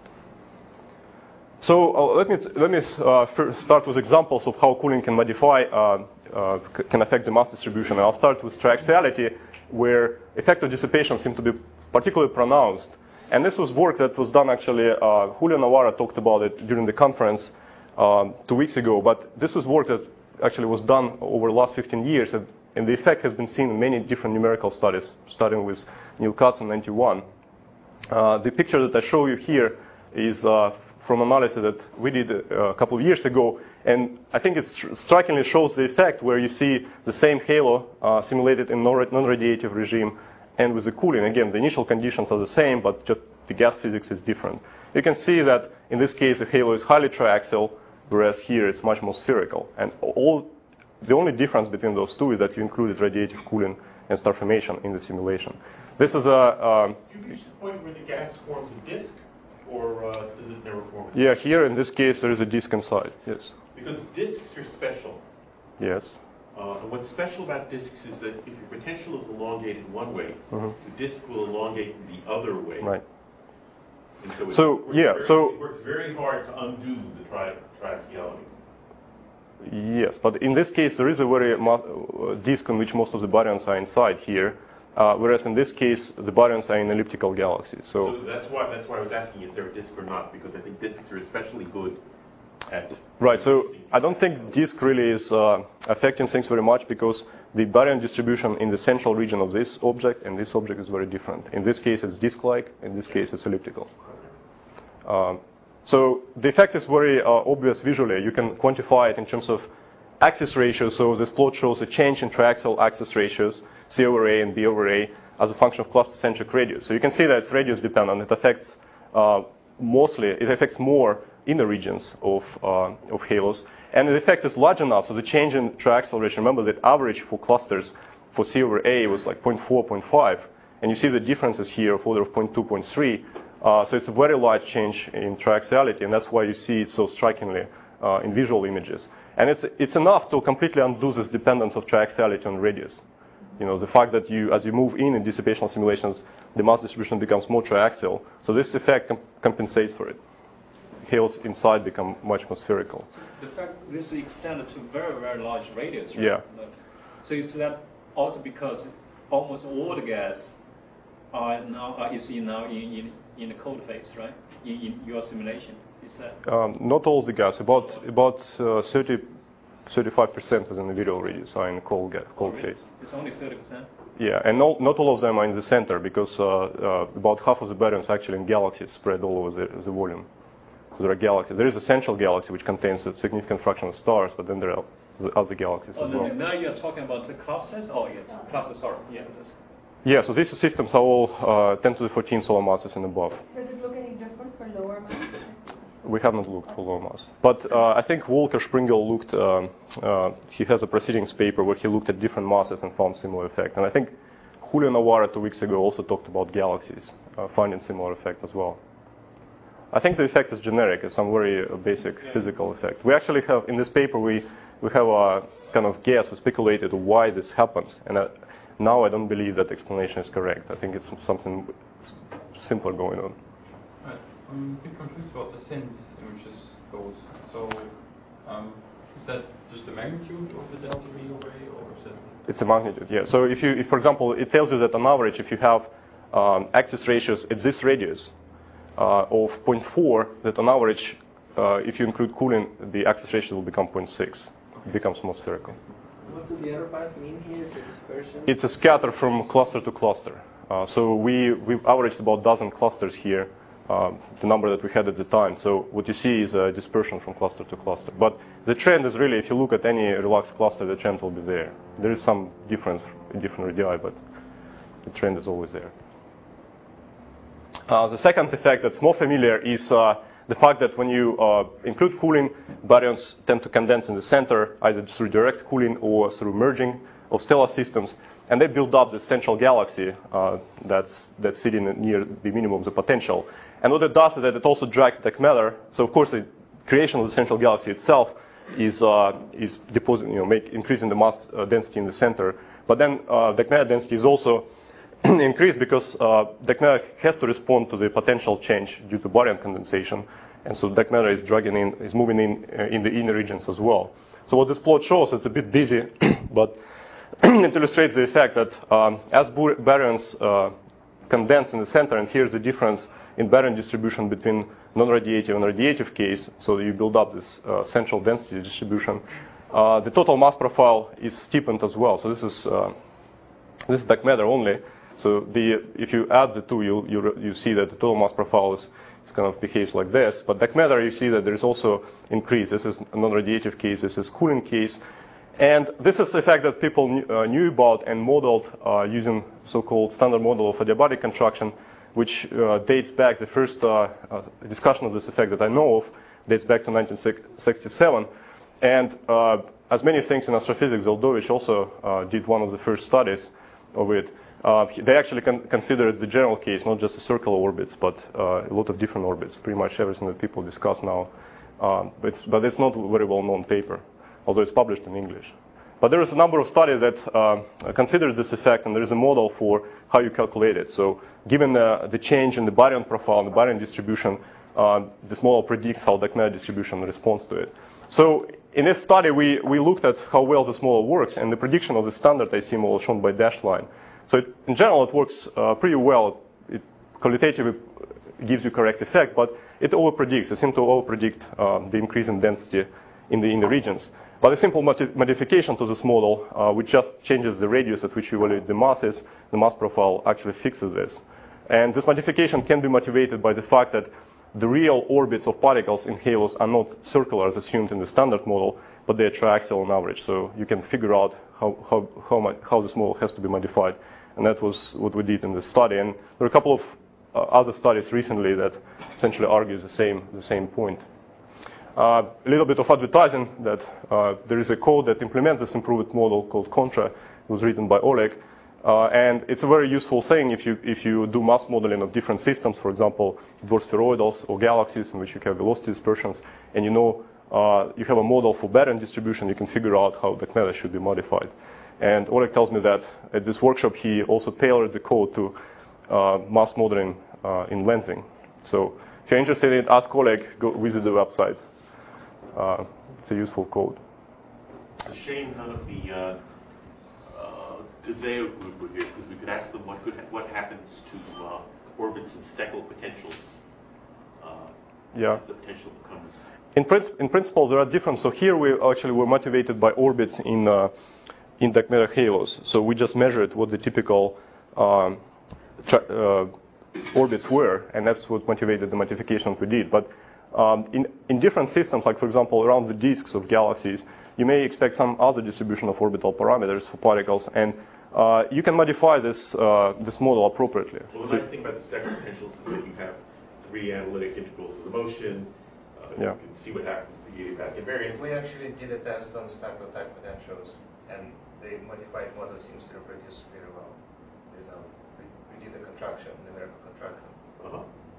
So uh, let me let me uh, start with examples of how cooling can modify, uh, uh, can affect the mass distribution. And I'll start with triaxiality, where effective dissipation seems to be particularly pronounced. And this was work that was done actually. Uh, Julio Navarra talked about it during the conference um, two weeks ago. But this was work that actually was done over the last fifteen years, and, and the effect has been seen in many different numerical studies, starting with Neil Katz in ninety-one. Uh, the picture that I show you here is uh, from analysis that we did a couple of years ago, and I think it strikingly shows the effect where you see the same halo uh, simulated in non-radiative regime and with the cooling. Again, the initial conditions are the same, but just the gas physics is different. You can see that in this case the halo is highly triaxial, whereas here it's much more spherical. And all the only difference between those two is that you included radiative cooling and star formation in the simulation. This is a. Um, you reach the point where the gas forms a disk, or uh, does it never form a disk? Yeah, here in this case there is a disk inside. Yes. Because disks are special. Yes. Uh, and what's special about disks is that if your potential is elongated one way, mm-hmm. the disk will elongate the other way. Right. And so, it so works yeah, very, so it works very hard to undo the tri triaxiality. Yes, but in this case there is a very uh, disk in which most of the baryons are inside here, uh, whereas in this case the baryons are in elliptical galaxies. So, so that's why that's why I was asking is there a disk or not, because I think disks are especially good at Right, so I don't think disk really is uh, affecting things very much because the baryon distribution in the central region of this object and this object is very different. In this case it's disk-like, in this case it's elliptical. Um, so the effect is very uh, obvious visually. You can quantify it in terms of axis ratios. So this plot shows a change in triaxial axis ratios, C over A and B over A, as a function of cluster-centric radius. So you can see that it's radius dependent. It affects uh, mostly, it affects more inner regions of, uh, of halos. And the effect is large enough, so the change in triaxial ratio, remember that average for clusters for C over A was like zero point four, zero point five. And you see the differences here of order of zero point two, zero point three. Uh, so it's a very large change in triaxiality, and that's why you see it so strikingly uh, in visual images. And it's, it's enough to completely undo this dependence of triaxiality on radius. You know, the fact that you, as you move in in dissipational simulations, the mass distribution becomes more triaxial. So this effect com compensates for it. Halos inside become much more spherical. The fact this is extended to very, very large radius, right? Yeah. So is that also because almost all the gas are now are you see now in, in, in the cold phase, right? In, in your simulation, is that? Um, not all the gas, about about uh, thirty, thirty-five percent within the virial radius are in cold gas, cold Oh, really? phase. It's only thirty percent. Yeah, and not, not all of them are in the center because uh, uh, about half of the baryons are actually in galaxies spread all over the, the volume. So there are galaxies. There is a central galaxy which contains a significant fraction of stars, but then there are the other galaxies Oh, as no, well. now you're talking about the clusters? Oh, yeah, clusters, sorry. Yeah, that's, Yeah, so these systems are all uh, ten to the fourteen solar masses and above. Does it look any different for lower mass? We have not looked for low mass. But uh, I think Volker Springel looked, um, uh, he has a proceedings paper where he looked at different masses and found similar effect. And I think Julio Navarra two weeks ago also talked about galaxies, uh, finding similar effect as well. I think the effect is generic. It's some very uh, basic physical effect. We actually have, in this paper, we, we have a kind of guess, we speculated why this happens. And uh, now I don't believe that explanation is correct. I think it's something simpler going on. Right. I'm a bit confused about the sense in which this goes. So, um, is that just the magnitude of the delta V over A, or is it? It's a magnitude, yeah. So if you, if, for example, it tells you that on average, if you have um, axis ratios at this radius uh, of zero point four, that on average, uh, if you include cooling, the axis ratio will become zero point six. It becomes more spherical. What do the error bars mean here? Is it dispersion? It's a scatter from cluster to cluster. Uh, so we, we've averaged about a dozen clusters here, uh, the number that we had at the time. So what you see is a dispersion from cluster to cluster. But the trend is really, if you look at any relaxed cluster, the trend will be there. There is some difference in different radii, but the trend is always there. Uh, the second effect that's more familiar is uh, the fact that when you uh, include cooling, baryons tend to condense in the center, either through direct cooling or through merging of stellar systems, and they build up the central galaxy uh, that's, that's sitting near the minimum of the potential. And what it does is that it also drags dark matter. So of course, the creation of the central galaxy itself is uh, is depositing, you know, make increasing the mass uh, density in the center. But then uh, dark matter density is also increased because uh, dark matter has to respond to the potential change due to baryon condensation, and so dark matter is dragging in, is moving in uh, in the inner regions as well. So what this plot shows, it's a bit busy, but it illustrates the effect that um, as baryons uh, condense in the center, and here's the difference in baryon distribution between non-radiative and radiative case, so you build up this uh, central density distribution. Uh, the total mass profile is steepened as well. So this is uh, this is dark matter only. So the if you add the two, you you you see that the total mass profile is, is kind of behaves like this. But dark matter, you see that there is also increase. This is a non-radiative case. This is cooling case. And this is the fact that people knew, uh, knew about and modeled uh, using so-called standard model of adiabatic contraction, which uh, dates back, the first uh, uh, discussion of this effect that I know of dates back to nineteen sixty-seven. And uh, as many things in astrophysics, Zeldovich also uh, did one of the first studies of it. Uh, they actually con considered the general case, not just the circular orbits, but uh, a lot of different orbits, pretty much everything that people discuss now. Um, it's, but it's not a very well-known paper, although it's published in English. But there is a number of studies that uh, consider this effect, and there is a model for how you calculate it. So given the, the change in the baryon profile and the baryon distribution, uh, this model predicts how dark matter distribution responds to it. So in this study, we, we looked at how well this model works, and the prediction of the standard I C model shown by dashed line. So it, in general, it works uh, pretty well. It qualitatively gives you correct effect, but it overpredicts. It seems to overpredict uh, the increase in density in the in the regions. But a simple modification to this model, uh, which just changes the radius at which you evaluate the masses, the mass profile actually fixes this. And this modification can be motivated by the fact that the real orbits of particles in halos are not circular as assumed in the standard model, but they are triaxial on average. So you can figure out how how how, much, how this model has to be modified, and that was what we did in this study. And there are a couple of uh, other studies recently that essentially argue the same the same point. Uh, a little bit of advertising that uh, there is a code that implements this improved model called Contra. It was written by Oleg. Uh, and it's a very useful thing if you if you do mass modeling of different systems, for example, dwarf spheroidals or galaxies in which you have velocity dispersions, and you know uh, you have a model for Barron distribution, you can figure out how the meta should be modified. And Oleg tells me that at this workshop he also tailored the code to uh, mass modeling uh, in lensing. So if you're interested in it, ask Oleg, go visit the website. Uh, it's a useful code. It's a shame none of the uh, uh, Teseo group were here, because we could ask them what could ha- what happens to uh, orbits and Steckel potentials. Uh, yeah. If the potential becomes. In, princi- in principle, there are different. So here we actually were motivated by orbits in uh, in dark matter halos. So we just measured what the typical um, tra- uh, orbits were, and that's what motivated the modification we did. But Um, in, in different systems, like for example around the disks of galaxies, you may expect some other distribution of orbital parameters for particles, and uh, you can modify this uh, this model appropriately. Well, the nice thing about the Steckel potentials is that you have three analytic integrals of the motion. Uh, yeah. You can see what happens to the adiabatic invariance. We actually did a test on Steckel type potentials, and the modified model seems to reproduce very well. Result. We, we did a contraction, numerical contraction. Uh-huh.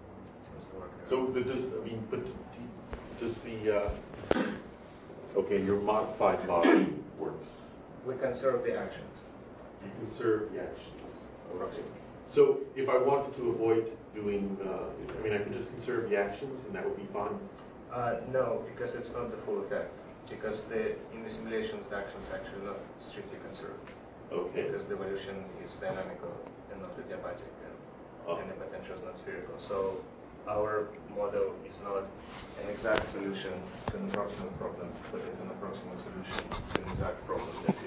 So the, does I mean, but does the uh, okay, your modified model works? We conserve the actions. You conserve the actions. Okay. So if I wanted to avoid doing, uh, I mean, I could just conserve the actions, and that would be fine. Uh, no, because it's not the full effect. Because the in the simulations, the actions actually not strictly conserved. Okay. Because the evolution is dynamical and not adiabatic, and, oh. and the potential is not spherical. So our model is not an exact solution to an approximate problem, but it's an approximate solution to an exact problem that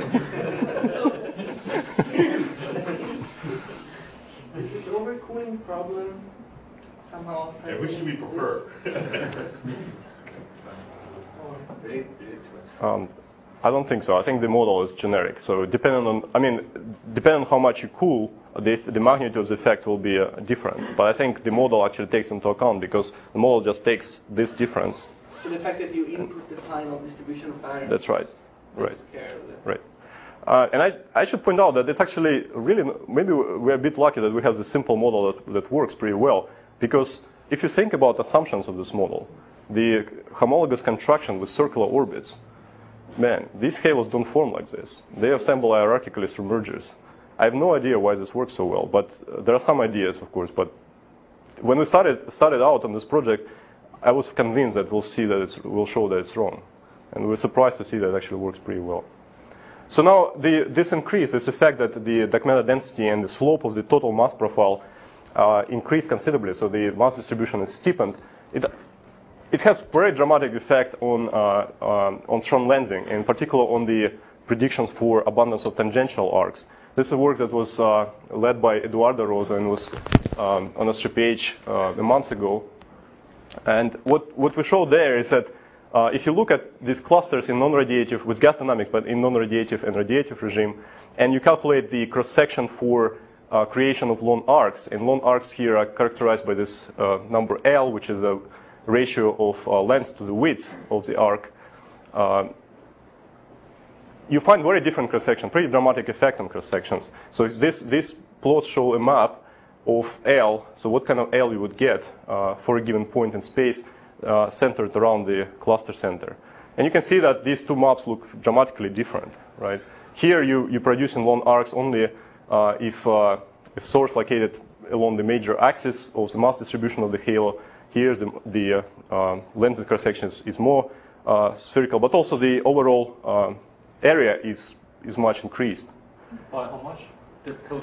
is. Is this overcooling problem somehow? Yeah, which do we prefer? um, I don't think so. I think the model is generic. So depending on, I mean, depending on how much you cool, the, the magnitude of the effect will be uh, different. But I think the model actually takes into account, because the model just takes this difference. So the fact that you input the final distribution of variance. That's right. Right. Care of it. Right. Uh, and I, I should point out that it's actually really, maybe we're a bit lucky that we have this simple model that, that works pretty well. Because if you think about assumptions of this model, the homologous contraction with circular orbits, man, these halos don't form like this. They assemble hierarchically through mergers. I have no idea why this works so well, but uh, there are some ideas, of course. But when we started started out on this project, I was convinced that we'll see that it's, we'll show that it's wrong, and we were surprised to see that it actually works pretty well. So now the, this increase, this effect that the dark matter density and the slope of the total mass profile uh, increased considerably, so the mass distribution is steepened. It it has very dramatic effect on uh, um, on Schron lensing, in particular on the predictions for abundance of tangential arcs. This is a work that was uh, led by Eduardo Rosa and was um, on a S T R P H uh, a month ago. And what, what we show there is that uh, if you look at these clusters in non-radiative, with gas dynamics, but in non-radiative and radiative regime, and you calculate the cross-section for uh, creation of lone arcs, and lone arcs here are characterized by this uh, number L, which is a ratio of uh, length to the width of the arc, uh, you find very different cross-section, pretty dramatic effect on cross-sections. So this, these plots show a map of L, so what kind of L you would get uh, for a given point in space uh, centered around the cluster center. And you can see that these two maps look dramatically different, right? Here you, you produce in lone arcs only uh, if, uh, if source located along the major axis of the mass distribution of the halo. Here the, the uh, uh, lens cross-section is, is more uh, spherical, but also the overall uh, area is is much increased. By how much? The total?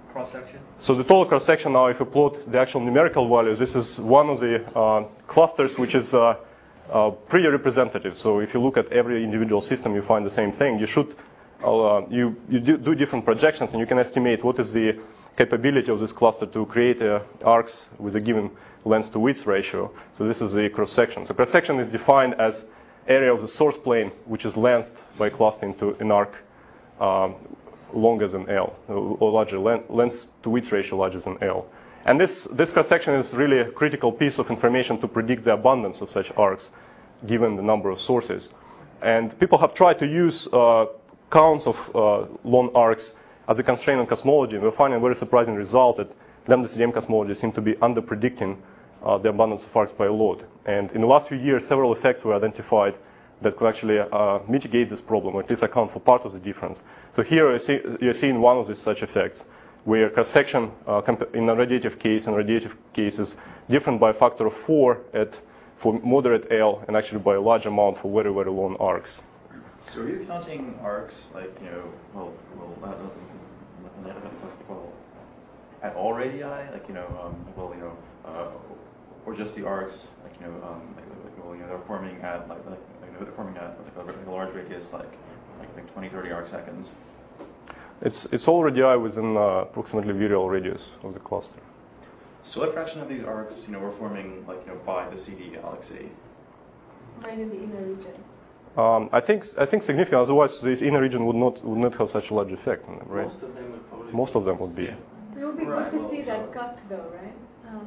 cross section? So the total cross section now, if you plot the actual numerical values, this is one of the uh, clusters which is uh, uh, pretty representative. So if you look at every individual system, you find the same thing. You should uh, you you do, do different projections, and you can estimate what is the capability of this cluster to create uh, arcs with a given length to width ratio. So this is the cross section. So cross section is defined as area of the source plane which is lengthed by clustering to an arc um, longer than L, or larger length to width ratio larger than L. And this this cross section is really a critical piece of information to predict the abundance of such arcs given the number of sources. And people have tried to use uh, counts of uh, lone arcs as a constraint on cosmology, and we're finding a very surprising result that lambda C D M cosmology seem to be under-predicting uh, the abundance of arcs by a lot. And in the last few years, several effects were identified that could actually uh, mitigate this problem, or at least account for part of the difference. So here you're, see, you're seeing one of these such effects, where cross-section uh, in a radiative case and radiative case is different by a factor of four at for moderate L, and actually by a large amount for very, very long arcs. So are you counting arcs like, you know, well, well, uh, well at all radii, like, you know, um, well, you know, uh, or just the arcs, like, you know, um, like, like, well, you know, they're forming at, like, like, you know, they're forming at like, like a large radius, like, like, like twenty, thirty arc seconds. It's it's all radii within uh, approximately virial radius of the cluster. So what fraction of these arcs, you know, were forming, like, you know, by the C D galaxy? Right in the inner region. Um, I think I think significant. Otherwise, this inner region would not would not have such a large effect on them, right? Most of them would probably. Most of them would be. It would be Right, good to well, see so- that cut, though, right? Um,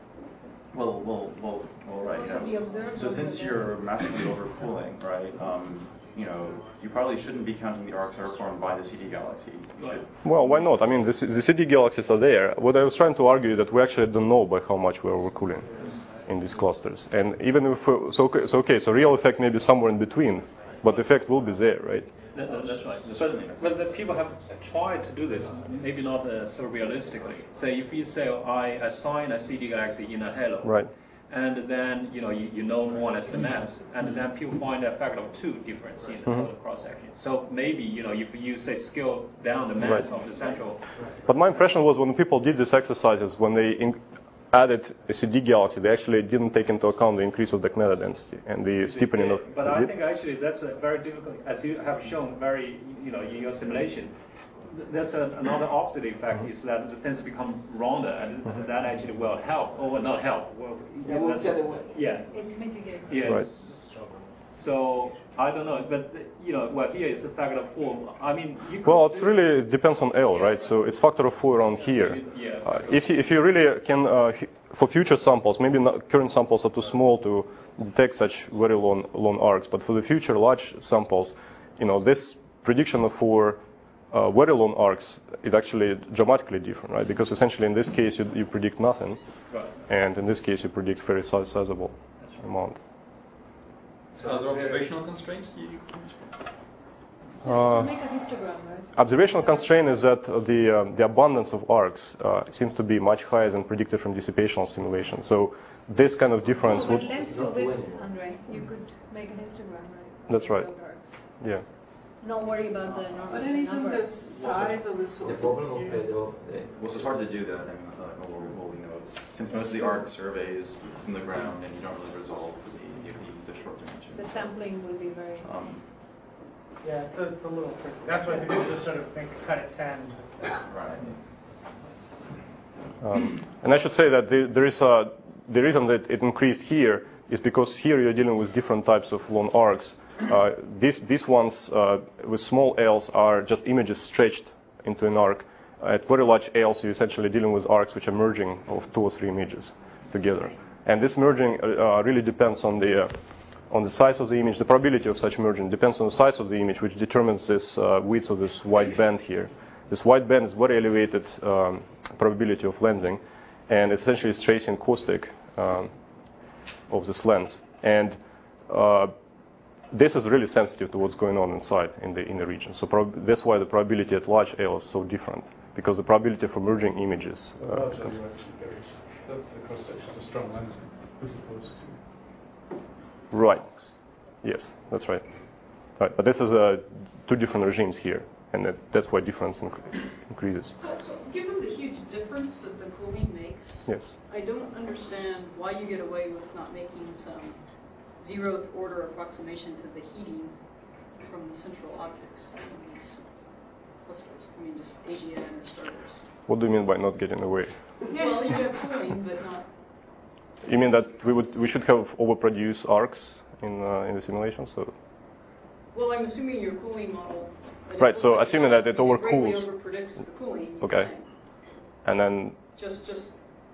Well, well, well, well, right. You Also the know, observed so ones since are you're massively overcooling, right? Um, you know, you probably shouldn't be counting the arcs that are formed by the C D galaxy. You should. Well, why not? I mean, the, the C D galaxies are there. What I was trying to argue is that we actually don't know by how much we're overcooling in these clusters. And even if uh, so, okay, so okay, so real effect may be somewhere in between, but the effect will be there, right? That, that, that's right. But, but the people have tried to do this, maybe not uh, so realistically. Say if you say, oh, I assign a C D galaxy in a halo, Right. and then you know you, you know more or less the mass, and then people find a factor of two difference in the Mhm. total cross section. So maybe you know if you say scale down the mass Right. of the central. But my impression was when people did these exercises, when they in, added a C D galaxy, they actually didn't take into account the increase of Dark-matter density and the steepening of. But I think actually that's a very difficult, as you have shown very, you know, in your simulation. th- That's a, another opposite effect is that the things become rounder, and Mhm. that actually will help, or not help. Well, It works that's- the other way. Yeah. It mitigates. Yeah. Right. So I don't know, but you know, well, here it's a factor of four. I mean, you could Well, it's do- really it depends on L, right? So it's factor of four around here. Yeah. Uh, if you, if you really can, uh, h- for future samples, maybe not, current samples are too small to detect such very long long arcs, but for the future large samples, you know, this prediction for uh, very long arcs is actually dramatically different, right? Because essentially in this case you, you predict nothing, Right. and in this case you predict very size- sizable amount. So are there observational constraints you Uh, Make a histogram, right? Observational constraint is that uh, the um, the abundance of arcs uh, seems to be much higher than predicted from dissipational simulation. So this kind of difference No, but would. length to width, Andre, you could make a histogram, right? That's right. Without arcs. Yeah. Don't worry about the normal But then isn't number. the size of the source? The problem of here- the, the Well, so it's hard to do that. I mean, uh, well, well, you know, it's, since most of the arc surveys from the ground, and you don't really resolve for the, the, the short dimensions. The sampling will be very. Um, Yeah, it's a, it's a little tricky. That's why people just sort of make a cut at ten. right. Um, and I should say that the, there is a the reason that it increased here is because here you're dealing with different types of long arcs. Uh, these these ones uh, with small L's are just images stretched into an arc. At very large L's, you're essentially dealing with arcs which are merging of two or three images together. And this merging uh, uh, really depends on the uh, on the size of the image. The probability of such merging depends on the size of the image, which determines this uh, width of this white band here. This white band is very elevated um, probability of lensing, and essentially it's tracing caustic um, of this lens. And uh, this is really sensitive to what's going on inside in the inner region. So prob- that's why the probability at large L is so different, because the probability for merging images. The Uh, large L you actually varies. That's the cross section to strong lensing, as opposed to. Right. Yes, that's right. Right, but this is uh, two different regimes here, and that, that's why difference inc- increases. So, so given the huge difference that the cooling makes. Yes. I don't understand why you get away with not making some zeroth order approximation to the heating from the central objects in these clusters. I mean, just A G N or starters. What do you mean by not getting away? Well, you have cooling, but not. You mean that we would we should have overproduced arcs in uh, in the simulation? So. Well, I'm assuming your cooling model. Right. So like assuming that it overcools. Greatly overpredicts the cooling. Okay. And then. Just just.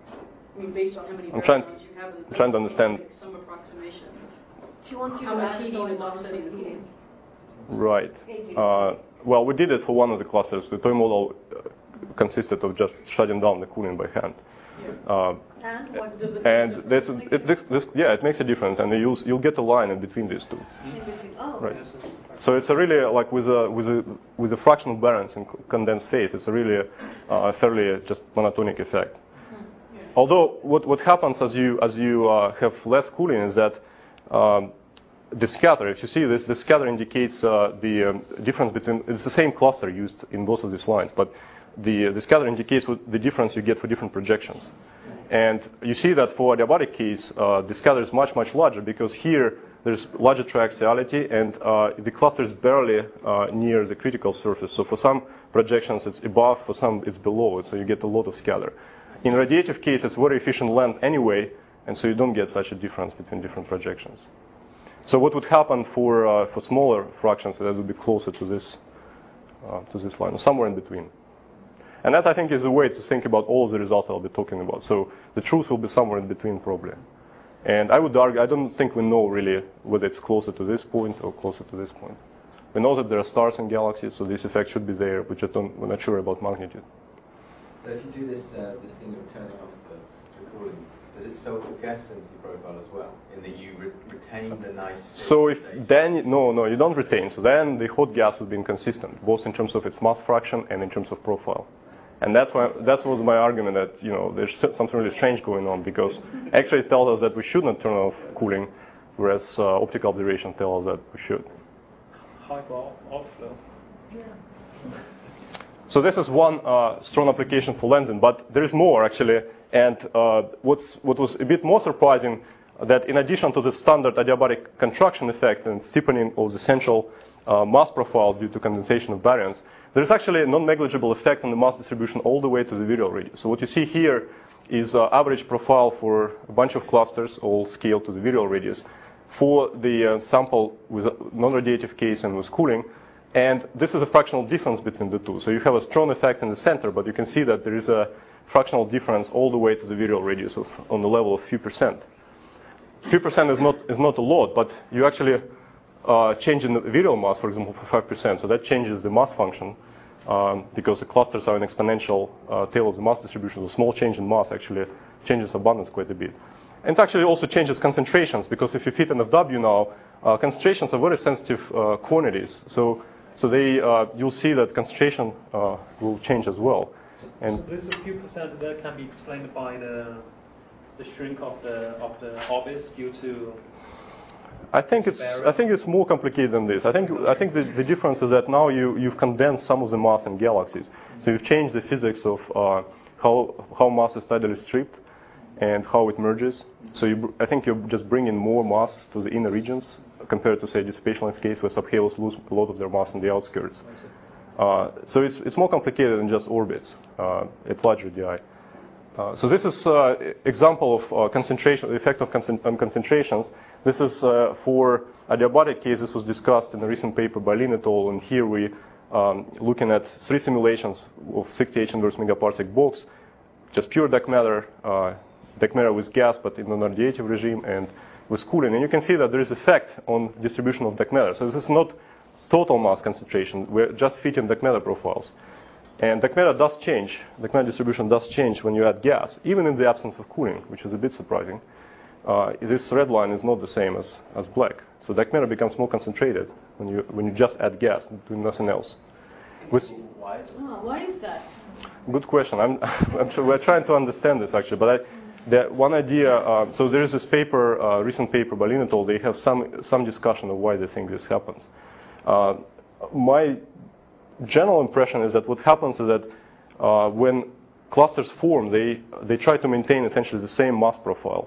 I mean, based on how many I'm trying. you have in the I'm trying to understand. Make some approximation. She wants you how to much add heating going is on offsetting the the heating. Right. Uh, well, we did it for one of the clusters. The toy model uh, consisted of just shutting down the cooling by hand. Yeah. Uh, and what does it and this, it, this, this, yeah, it makes a difference, and you'll you'll get a line in between these two. In between. Oh. Right. So it's a really like with a with a with a fractional balance in condensed phase. It's a really uh, fairly just monotonic effect. Mm-hmm. Yeah. Although what what happens as you as you uh, have less cooling is that um, the scatter. If you see this, the scatter indicates uh, the um, difference between. It's the same cluster used in both of these lines, but the the scatter indicates what the difference you get for different projections. And you see that for adiabatic case, uh, the scatter is much much larger because here there's larger triaxiality and uh, the cluster is barely uh, near the critical surface. So for some projections it's above, for some it's below it, so you get a lot of scatter. In radiative case, it's very efficient lens anyway, and so you don't get such a difference between different projections. So what would happen for uh, for smaller fractions that would be closer to this uh, to this line, somewhere in between. And that I think is a way to think about all of the results I'll be talking about. So the truth will be somewhere in between probably. And I would argue, I don't think we know really whether it's closer to this point or closer to this point. We know that there are stars and galaxies, so this effect should be there, but just don't, we're not sure about magnitude. So if you do this uh, this thing of turning off the, the cooling, does it solve the gas density profile as well, in that you re retain the nice... So if then, no, no, you don't retain. So then the hot gas would be inconsistent, both in terms of its mass fraction and in terms of profile. And that's why that was my argument that, you know, there's something really strange going on because X-ray tells us that we should not turn off cooling, whereas uh, optical observation tells us that we should. High bar outflow. Yeah. So this is one uh, strong application for lensing, but there is more actually. And uh, what's what was a bit more surprising that in addition to the standard adiabatic contraction effect and steepening of the central uh, mass profile due to condensation of baryons, there is actually a non-negligible effect on the mass distribution all the way to the virial radius. So what you see here is uh, average profile for a bunch of clusters, all scaled to the virial radius, for the uh, sample with a non-radiative case and with cooling. And this is a fractional difference between the two. So you have a strong effect in the center, but you can see that there is a fractional difference all the way to the virial radius of, on the level of few percent. Few percent is not is not a lot, but you actually uh, change in the virial mass, for example, for five percent. So that changes the mass function um, because the clusters are an exponential uh, tail of the mass distribution. So small change in mass actually changes abundance quite a bit. And it actually also changes concentrations because if you fit N F W now, uh, concentrations are very sensitive uh, quantities. So so they uh, you'll see that concentration uh, will change as well. And so there's a few percent that can be explained by the the shrink of the of the orbits due to. I think it's I think it's more complicated than this. I think I think the, the difference is that now you you've condensed some of the mass in galaxies. So you've changed the physics of uh, how how mass is tidally stripped and how it merges. So you, I think you're just bringing more mass to the inner regions compared to say dissipationless case where subhalos lose a lot of their mass in the outskirts. Uh, so it's it's more complicated than just orbits uh, at large radii. Uh, so this is uh, example of uh, concentration, the effect of concent on concentrations. This is uh, for adiabatic case. This was discussed in a recent paper by Lin et al. And here we um, looking at three simulations of sixty-eight inverse megaparsec box, just pure dark matter, uh, dark matter with gas, but in a non-radiative regime and with cooling. And you can see that there is effect on distribution of dark matter. So this is not total mass concentration. We're just fitting dark matter profiles. And dark matter does change. Dark matter distribution does change when you add gas, even in the absence of cooling, which is a bit surprising. Uh, this red line is not the same as, as black. So dark matter becomes more concentrated when you when you just add gas, doing nothing else. With, why is oh, why is that? Good question. I'm, I'm sure we're trying to understand this actually, but I, the one idea. Uh, so there is this paper, uh, recent paper by Lin et al. They have some some discussion of why they think this happens. Uh, my general impression is that what happens is that uh, when clusters form, they, they try to maintain essentially the same mass profile.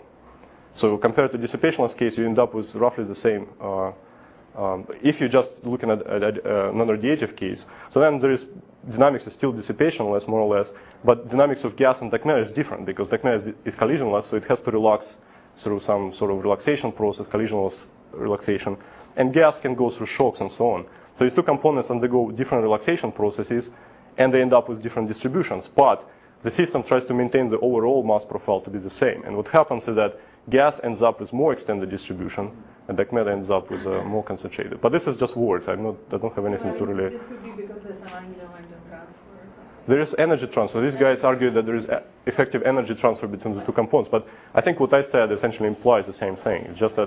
So compared to dissipationless case, you end up with roughly the same. Uh, um, if you're just looking at, at, at uh, non-radiative case, so then there is dynamics is still dissipationless more or less, but dynamics of gas and dark matter is different because dark matter is, is collisionless, so it has to relax through some sort of relaxation process, collisionless relaxation, and gas can go through shocks and so on. So these two components undergo different relaxation processes, and they end up with different distributions. But the system tries to maintain the overall mass profile to be the same. And what happens is that gas ends up with more extended distribution, and dark matter ends up with uh, more concentrated. But this is just words. I'm not, I don't have anything Right. to relate. This could be because there's an angular-momentum transfer or something. There is energy transfer. These guys argue that there is effective energy transfer between the two components. But I think what I said essentially implies the same thing. It's just that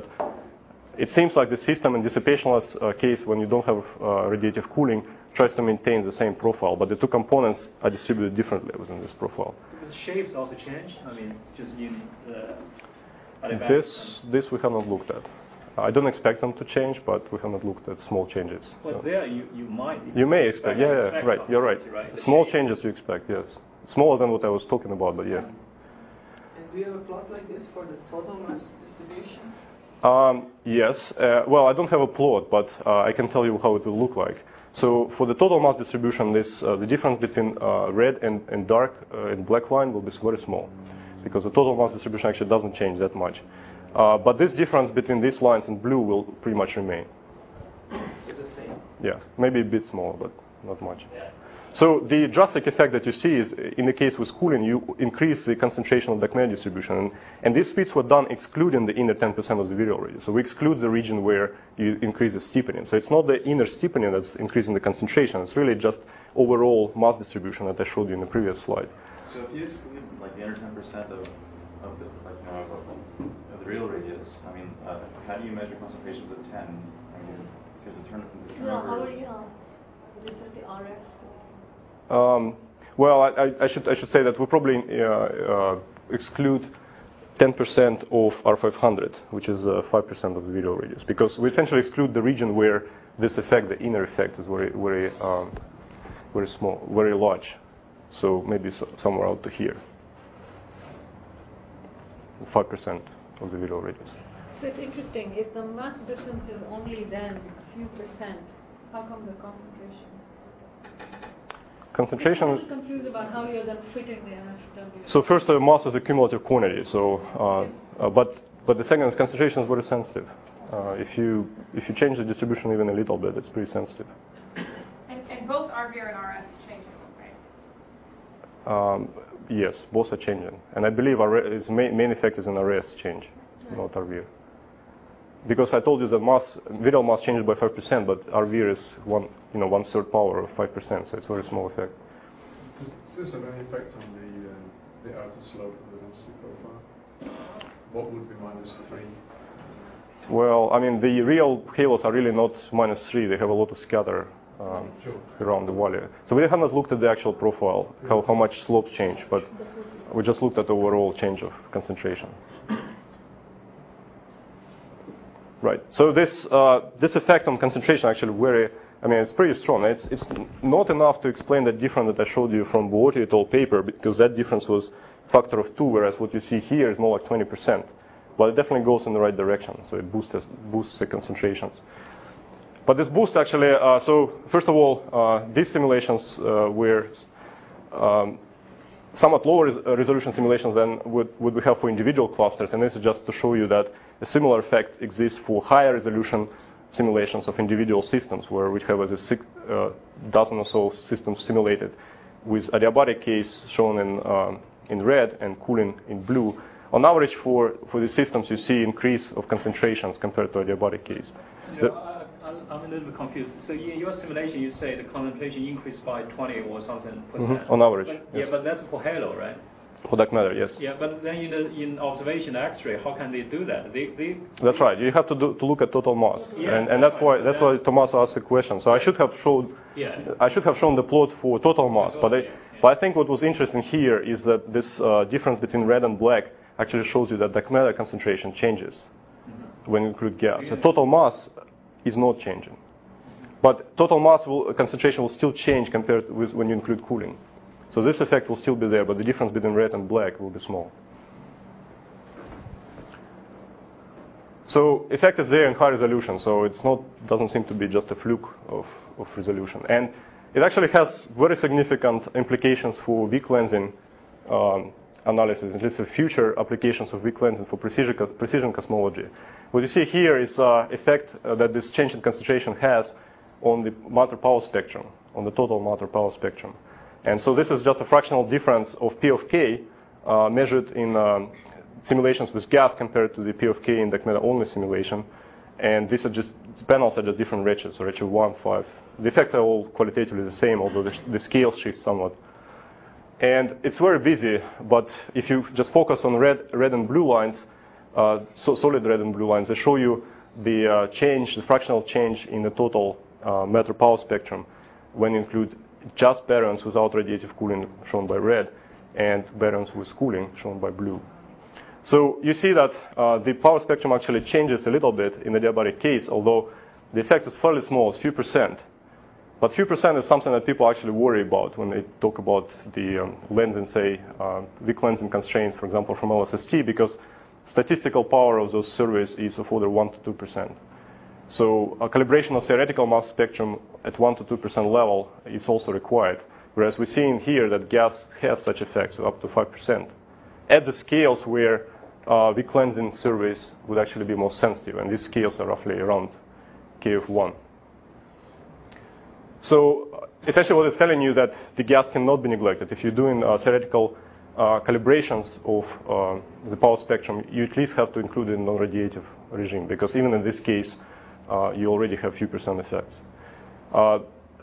it seems like the system in dissipationless uh, case, when you don't have uh, radiative cooling, tries to maintain the same profile. But the two components are distributed differently within this profile. The shapes also change. I mean, just in the adiabatic. This, this we have not looked at. I don't expect them to change, but we have not looked at small changes. Well, so. there you, you might. You may expect, yeah, yeah, expect right, you're right. right? Small changes you expect, yes. Smaller than what I was talking about, but yes. And do you have a plot like this for the total mass distribution? Um, yes. Uh, well, I don't have a plot, but uh, I can tell you how it will look like. So for the total mass distribution, this uh, the difference between uh, red and, and dark uh, and black line will be very small, because the total mass distribution actually doesn't change that much. Uh, but this difference between these lines and blue will pretty much remain. So the same. Yeah, maybe a bit smaller, but not much. So the drastic effect that you see is, in the case with cooling, you increase the concentration of dark matter distribution. And, and these fits were done excluding the inner ten percent of the virial radius. So we exclude the region where you increase the steepening. So it's not the inner steepening that's increasing the concentration. It's really just overall mass distribution that I showed you in the previous slide. So if you exclude like the inner ten percent of, of the like you know, of, of the real radius, I mean, uh, how do you measure concentrations of ten? I mean, because the turn the turnover. No, how are is, you? Is it just the R X? Um, well, I, I should I should say that we probably uh, uh, exclude ten percent of R five hundred, which is uh, five percent of the virial radius, because we essentially exclude the region where this effect, the inner effect, is very very um, very small, very large. So maybe so, somewhere out to here, five percent of the virial radius. So it's interesting. If the mass difference is only then a few percent, how come the concentration is? Concentration. I'm a little confused about how you're then fitting the N F W. So first, uh, mass is a cumulative quantity. So, uh, uh, but but the second is concentration is very sensitive. Uh, if you if you change the distribution even a little bit, it's pretty sensitive. And, and both R V R and R S change, right? Um, yes, both are changing, and I believe our its main, main effect is in R S change, right. Not R V R. Because I told you that mass, virial mass changes by five percent, but R V R is one, you know, one third power of five percent, so it's a very small effect. Does, does this have any effect on the um, the outer slope of the density profile? What would be minus three? Well, I mean, the real halos are really not minus three. They have a lot of scatter um, sure. around the valley. So we have not looked at the actual profile, how, how much slopes change, but we just looked at the overall change of concentration. Right. So this uh, this effect on concentration actually very, I mean, it's pretty strong. It's it's not enough to explain that difference that I showed you from Buotti et al. Paper, because that difference was factor of two, whereas what you see here is more like twenty percent. But it definitely goes in the right direction. So it boosts boosts the concentrations. But this boost actually, uh, so first of all, uh, these simulations uh, were um, somewhat lower res resolution simulations than what would we have for individual clusters, and this is just to show you that a similar effect exists for higher resolution simulations of individual systems, where we have a six, uh, dozen or so systems simulated, with adiabatic case shown in um, in red and cooling in blue. On average, for for the systems, you see increase of concentrations compared to adiabatic case. Yeah, I, I'm a little bit confused. So in your simulation, you say the concentration increased by twenty or something percent. Mm-hmm. On average. But, yes. Yeah, but that's for halo, right? For dark matter, yes. Yeah, but then in, the, in observation X-ray, how can they do that? They, they That's right. You have to do, to look at total mass, yeah, and and that's why that's why Tommaso asked the question. So I should have shown yeah. I should have shown the plot for total mass, but I, but I think what was interesting here is that this uh, difference between red and black actually shows you that dark matter concentration changes mm-hmm. when you include gas. Yeah. So total mass is not changing, but total mass will, concentration will still change compared with when you include cooling. So this effect will still be there, but the difference between red and black will be small. So effect is there in high resolution, so it's not doesn't seem to be just a fluke of, of resolution. And it actually has very significant implications for weak lensing um, analysis, at least the future applications of weak lensing for precision, precision cosmology. What you see here is uh, effect uh, that this change in concentration has on the matter power spectrum, on the total matter power spectrum. And so this is just a fractional difference of P of K uh, measured in um, simulations with gas compared to the P of K in the matter only simulation. And these are just, the panels are just different redshift, so redshift one, five. The effects are all qualitatively the same, although the, the scale shifts somewhat. And it's very busy, but if you just focus on red, red and blue lines, uh, so solid red and blue lines, they show you the uh, change, the fractional change in the total uh, matter power spectrum when you include just baryons without radiative cooling, shown by red, and baryons with cooling, shown by blue. So you see that uh, the power spectrum actually changes a little bit in the diabaric case, although the effect is fairly small, it's few percent. But few percent is something that people actually worry about when they talk about the um, lensing, say, uh, weak lensing constraints, for example, from L S S T, because statistical power of those surveys is of order one to two percent. So a calibration of theoretical mass spectrum at one to two percent level is also required, whereas we're seeing here that gas has such effects, so up to five percent. At the scales where uh, weak lensing surveys would actually be more sensitive, and these scales are roughly around K of one. So essentially what it's telling you that the gas cannot be neglected. If you're doing uh, theoretical uh, calibrations of uh, the power spectrum, you at least have to include it in non-radiative regime, because even in this case, uh, you already have few percent effects. Uh,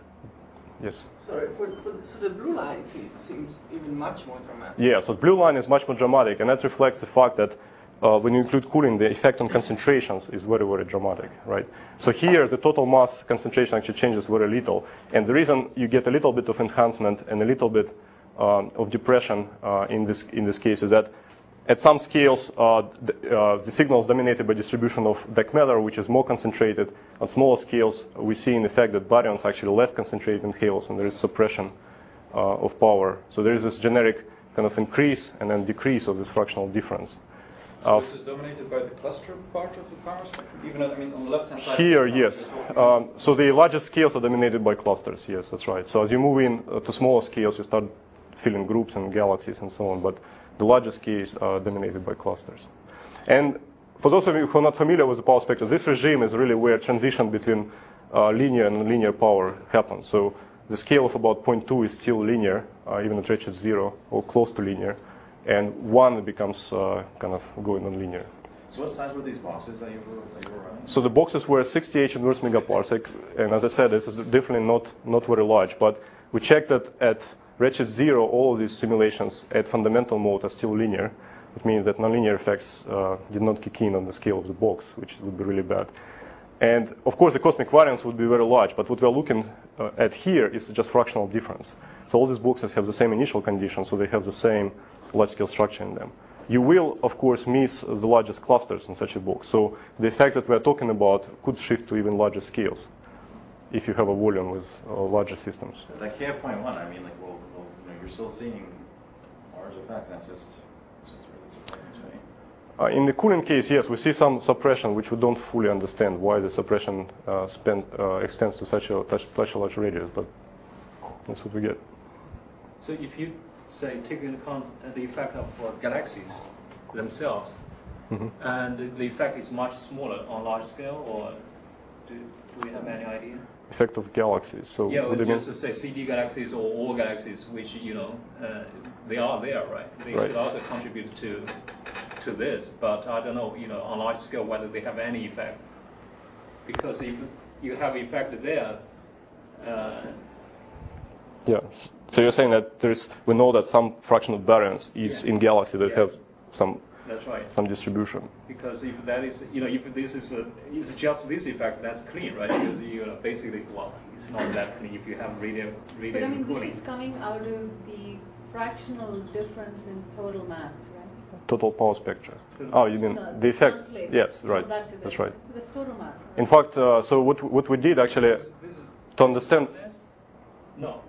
yes? Sorry, for, for, so the blue line seems, seems even much more dramatic. Yeah, so blue line is much more dramatic, and that reflects the fact that Uh, when you include cooling, the effect on concentrations is very, very dramatic, right? So here, the total mass concentration actually changes very little. And the reason you get a little bit of enhancement and a little bit um, of depression uh, in this in this case is that at some scales, uh, the, uh, the signal is dominated by distribution of dark matter, which is more concentrated. On smaller scales, we see in effect that baryons are actually less concentrated in halos, and there is suppression uh, of power. So there is this generic kind of increase and then decrease of this fractional difference. So this is dominated by the cluster part of the power spectrum? Even at, I mean, on the left-hand side? Here, yes. Um, so the largest scales are dominated by clusters, yes, that's right. So as you move in uh, to smaller scales, you start filling groups and galaxies and so on, but the largest scales are dominated by clusters. And for those of you who are not familiar with the power spectrum, this regime is really where transition between uh, linear and nonlinear power happens. So the scale of about zero point two is still linear, uh, even at redshift zero, or close to linear. And one becomes uh, kind of going non-linear. So what size were these boxes that you were, that you were running? So the boxes were sixty-eight inverse megaparsec, and as I said, this is definitely not, not very large, but we checked that at redshift zero, all of these simulations at fundamental mode are still linear. It means that nonlinear effects uh, did not kick in on the scale of the box, which would be really bad. And of course, the cosmic variance would be very large, but what we're looking uh, at here is just fractional difference. So all these boxes have the same initial conditions, so they have the same large-scale structure in them. You will, of course, miss the largest clusters in such a box. So the effects that we're talking about could shift to even larger scales if you have a volume with uh, larger systems. Like K of zero point one, I mean, like, well, well you know, you're still seeing large effects. That's just, that's just really surprising to me. Uh, in the cooling case, yes, we see some suppression, which we don't fully understand why the suppression uh, spend, uh, extends to such a, such, such a large radius, but that's what we get. So if you say take into account the effect of uh, galaxies themselves, mm-hmm. and the, the effect is much smaller on large scale, or do, do we have any idea? Effect of galaxies. So yeah, what it's do you just mean? to say C D galaxies or all galaxies, which you know uh, they are there, right? They right. should also contribute to to this, but I don't know, you know, on large scale whether they have any effect, because if you have effect there. Uh, Yeah. So you're saying that there's, we know that some fraction of baryons is yeah. in galaxy that yeah. have some that's right. some distribution. Because if that is, you know, if this is a, is just this effect, that's clean, right? Because you know, basically, well, it's not that clean if you have radiant radiant But I mean, cooling. this is coming out of the fractional difference in total mass, right? Total power spectra. Oh, you mean no, the effect? translate Yes, right. that to That's the, right. So that's total mass. In fact, uh, so what what we did actually This is, to understand. No.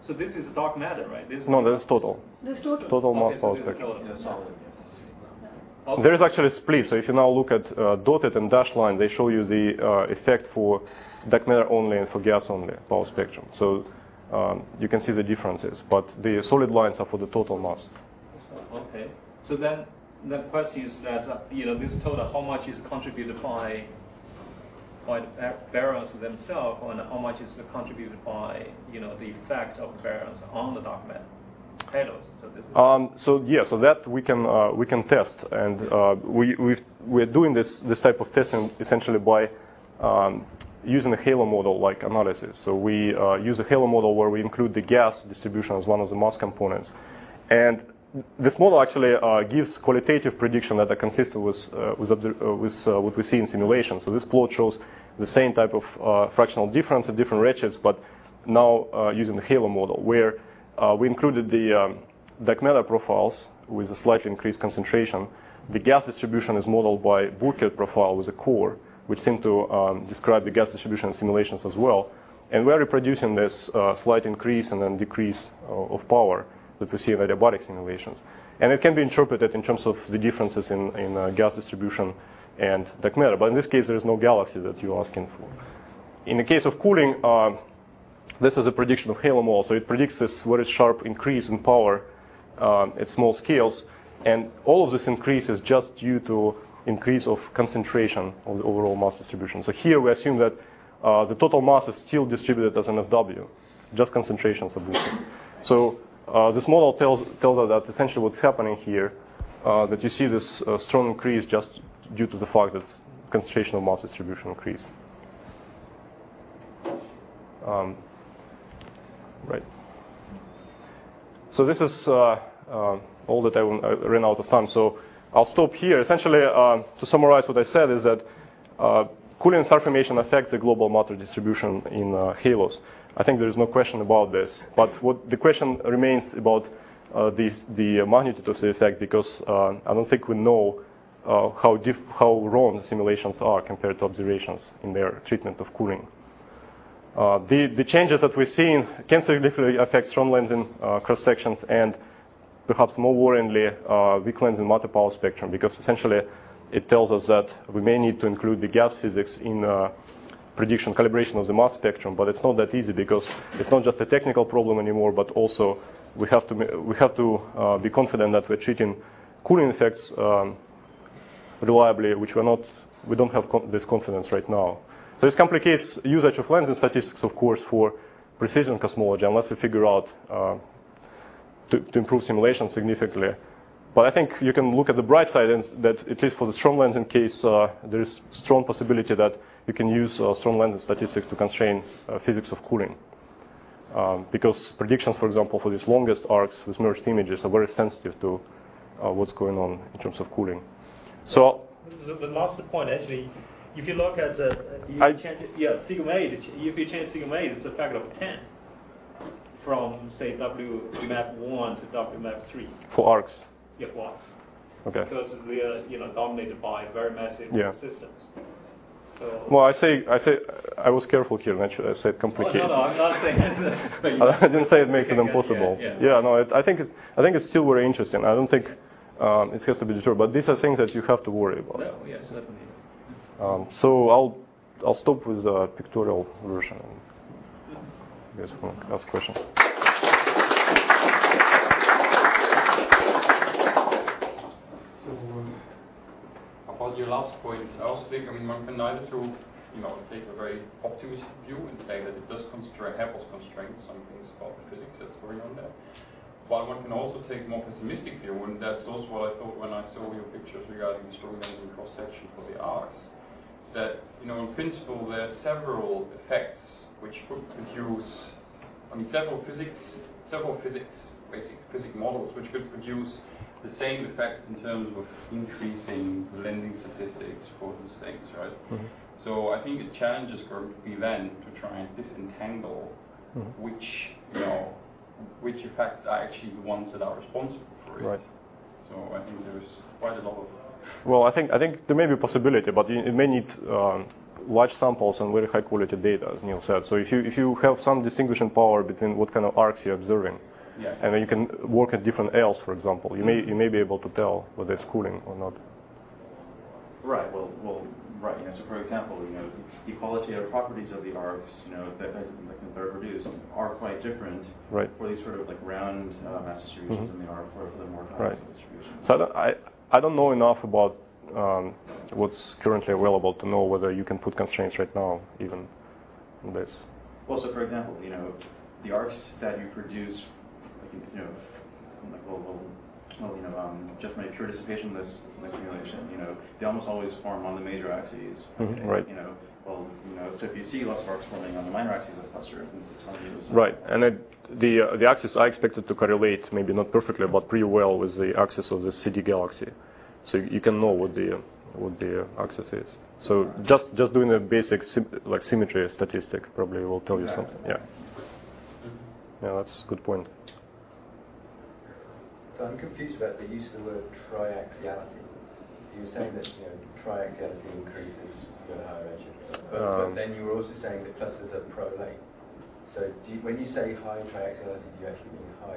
So this is dark matter, right? This is No, that's total. This total. Total mass Okay, so power this is spectrum. total. Yeah, solid. Okay. There is actually a split. So if you now look at uh, dotted and dashed line, they show you the uh, effect for dark matter only and for gas only power spectrum. So um, you can see the differences. But the solid lines are for the total mass. Okay. So then the question is that uh, you know this total, how much is contributed by by the bar- baryons themselves, and how much is contributed by you know the effect of baryons on the dark matter halos. So this is Um, so yeah, so that we can uh, we can test, and uh, we we've, we're doing this this type of testing essentially by um, using a halo model like analysis. So we uh, use a halo model where we include the gas distribution as one of the mass components, and this model actually uh, gives qualitative prediction that are consistent with uh, with, uh, with uh, what we see in simulation. So this plot shows the same type of uh, fractional difference at different redshifts, but now uh, using the halo model, where uh, we included the um, dark matter profiles with a slightly increased concentration. The gas distribution is modeled by Burkert profile with a core, which seem to um, describe the gas distribution in simulations as well. And we're reproducing this uh, slight increase and then decrease uh, of power that we see in adiabatic simulations. And it can be interpreted in terms of the differences in, in uh, gas distribution and dark matter. But in this case, there is no galaxy that you're asking for. In the case of cooling, uh, this is a prediction of halo model. So it predicts this very sharp increase in power uh, at small scales. And all of this increase is just due to increase of concentration of the overall mass distribution. So here we assume that uh, the total mass is still distributed as an F W, just concentrations are boosted. So uh, this model tells tells us that essentially what's happening here, uh, that you see this uh, strong increase just due to the fact that concentration of mass distribution increase. Um, right. So this is uh, uh, all that I, will, I ran out of time. So I'll stop here. Essentially, uh, to summarize what I said is that uh, cooling and star formation affects the global matter distribution in uh, halos. I think there is no question about this. But what the question remains about uh, the, the magnitude of the effect, because uh, I don't think we know uh, how, diff how wrong the simulations are compared to observations in their treatment of cooling. Uh, the, the changes that we're seeing can significantly affect strong lensing uh, cross sections and perhaps more worryingly, uh, weak lensing matter power spectrum, because essentially it tells us that we may need to include the gas physics in uh, prediction calibration of the mass spectrum, but it's not that easy because it's not just a technical problem anymore, but also we have to we have to uh, be confident that we're treating cooling effects um, reliably, which we're not we don't have con this confidence right now. So this complicates usage of lensing statistics, of course, for precision cosmology, unless we figure out uh, to, to improve simulation significantly. But I think you can look at the bright side, and that at least for the strong lensing case, uh, there is strong possibility that you can use uh, strong lensing statistics to constrain uh, physics of cooling. Um, because predictions, for example, for these longest arcs with merged images are very sensitive to uh, what's going on in terms of cooling. So the, the last point, actually, if you look at uh, you I, change, yeah, sigma eight, if you change sigma eight, it's a factor of ten from, say, W map one to W map three. For arcs. Yeah, for arcs. Okay. Because they are, you know, dominated by very massive yeah. systems. So well, I say, I say, I was careful here. Naturally, I said complicated. Oh, no, no, I'm not saying that. I didn't say it makes it impossible. Yeah, yeah. yeah no, it, I think it, I think it's still very interesting. I don't think um, it has to be deterred, but these are things that you have to worry about. No, yes, certainly. Um, so I'll I'll stop with the pictorial version. You guys want to ask questions? So um, about your last point, I also think I mean one can either to you know take a very optimistic view and say that it does constrain have those constraints, some things about the physics that's going on there. But one can also take a more pessimistic view, and that's also what I thought when I saw your pictures regarding the strong lensing cross section for the arcs. That, you know, in principle, there are several effects which could produce, I mean, several physics, several physics, basic physics models, which could produce the same effect in terms of increasing the lensing statistics for these things, right? Mm-hmm. So I think the challenge is going to be then to try and disentangle mm-hmm. which, you know, which effects are actually the ones that are responsible for it. Right. So I think there's quite a lot of Well, I think I think there may be a possibility, but it may need um, large samples and very high quality data, as Neil said. So if you if you have some distinguishing power between what kind of arcs you're observing, yeah. and then you can work at different L's, for example, you may you may be able to tell whether it's cooling or not. Right. Well, well, right. You know, so for example, you know, the qualitative properties of the arcs, you know, that, that, that are produced are quite different right. for these sort of like round uh, mass distributions mm-hmm. than they are for, for the more complex right. distributions. So I don't, I, I don't know enough about um, what's currently available to know whether you can put constraints right now, even on this. Well, so for example, you know, the arcs that you produce, like, you know, like, well, well, well, you know, um, just from a pure dissipationless simulation, you know, they almost always form on the major axes. Mm-hmm, okay? right. You know, well, you know, so if you see lots of arcs forming on the minor axes of the cluster, then this is telling you something. Right, and it, the uh, the axis I expected to correlate, maybe not perfectly, but pretty well with the axis of the C D galaxy, so you, you can know what the what the axis is. So just just doing a basic sim, like symmetry statistic probably will tell exactly. you something. Yeah. Yeah, that's a good point. So I'm confused about the use of the word triaxiality. You were saying that, you know, triaxiality increases as you go to higher redshift, but, um, but then you were also saying that clusters are pro-late. So do you, when you say high triaxiality, do you actually mean high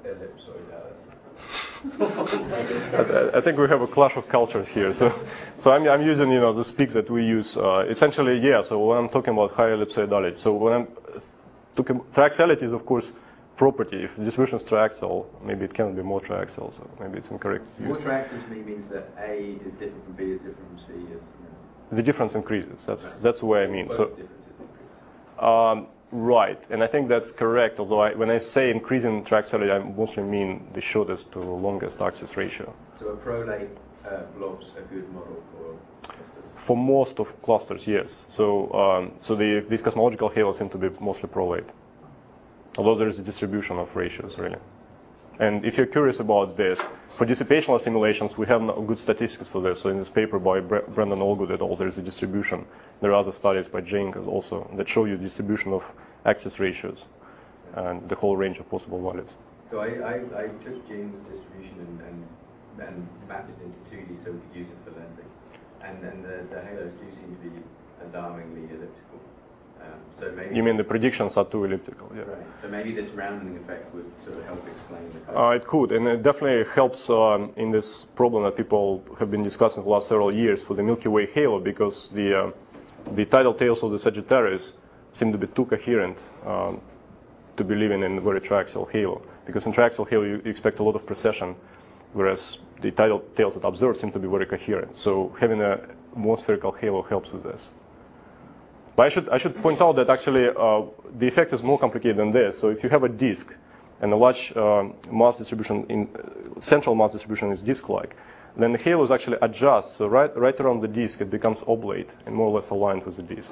ellipsoidality? I, I think we have a clash of cultures here. So, so I'm, I'm using, you know, the speaks that we use. Uh, essentially, yeah. So when I'm talking about high ellipsoidality, so when I'm talking triaxiality is of course property. If the distribution is triaxial, maybe it cannot be more triaxial. So maybe it's incorrect. To more use. triaxial to me means that A is different from B is different from C. Is, you know. The difference increases. That's right. that's what I mean. Both so. differences increase. Um, Right, and I think that's correct, although I, when I say increasing triaxiality, I mostly mean the shortest to longest axis ratio. So a prolate uh, blob's a good model for clusters? For most of clusters, yes. So um, so the, these cosmological halos seem to be mostly prolate, although there is a distribution of ratios, really. And if you're curious about this, for dissipational simulations, we have no good statistics for this. So in this paper by Bre- Brendan Allgood et al., there is a distribution. There are other studies by Jenkins also that show you distribution of axis ratios and the whole range of possible values. So I, I, I took James' distribution and, and, and mapped it into two D so we could use it for lensing. And, and the, the halos do seem to be alarmingly elliptical. Um, so maybe you mean the predictions are too elliptical? Yeah. Right. So maybe this rounding effect would sort of help explain the code. Uh, it could, and it definitely helps um, in this problem that people have been discussing the last several years for the Milky Way halo, because the uh, the tidal tails of the Sagittarius seem to be too coherent um, to be living in a very triaxial halo. Because in triaxial halo you expect a lot of precession, whereas the tidal tails that observed seem to be very coherent. So having a more spherical halo helps with this. But I should I should point out that actually uh, the effect is more complicated than this. So if you have a disk and a large uh, mass distribution, in uh, central mass distribution is disk-like, then the halos actually adjust. So right right around the disk it becomes oblate and more or less aligned with the disk.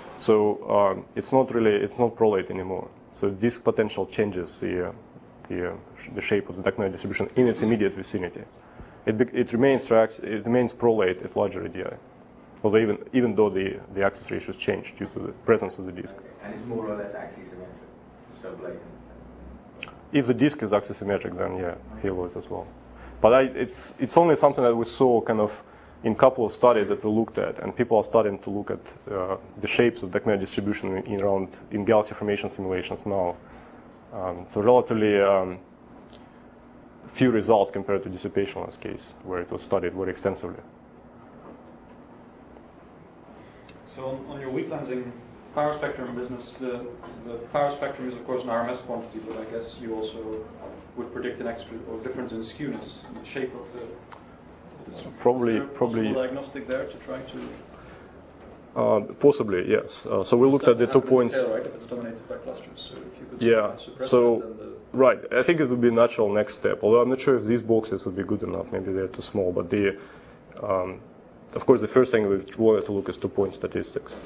So um, it's not really it's not prolate anymore. So disk potential changes the uh, the uh, the shape of the Dirac distribution in its immediate vicinity. It be, it remains tracks it remains prolate at larger radii. Although even even though the, the axis ratios change due to the presence of the disk. Okay. And it's more or less axisymmetric, just oblate. If the disk is axisymmetric, then yeah, halo is as well. But I, it's it's only something that we saw kind of in a couple of studies that we looked at, and people are starting to look at uh, the shapes of Dirac distribution in, in around in galaxy formation simulations now. Um, so relatively um, few results compared to dissipationless case, where it was studied very extensively. So on, on your weak lensing power spectrum business, the, the power spectrum is of course an R M S quantity, but I guess you also would predict an extra or difference in skewness in the shape of the. So probably, is there a probably. diagnostic there to try to. Uh, possibly, yes. Uh, so we looked at the two points. Tail, right, if it's dominated by clusters, so if you could yeah. suppress So it, then the right, I think it would be a natural next step. Although I'm not sure if these boxes would be good enough. Maybe they're too small. But the, um, of course, the first thing we wanted to look is two-point statistics.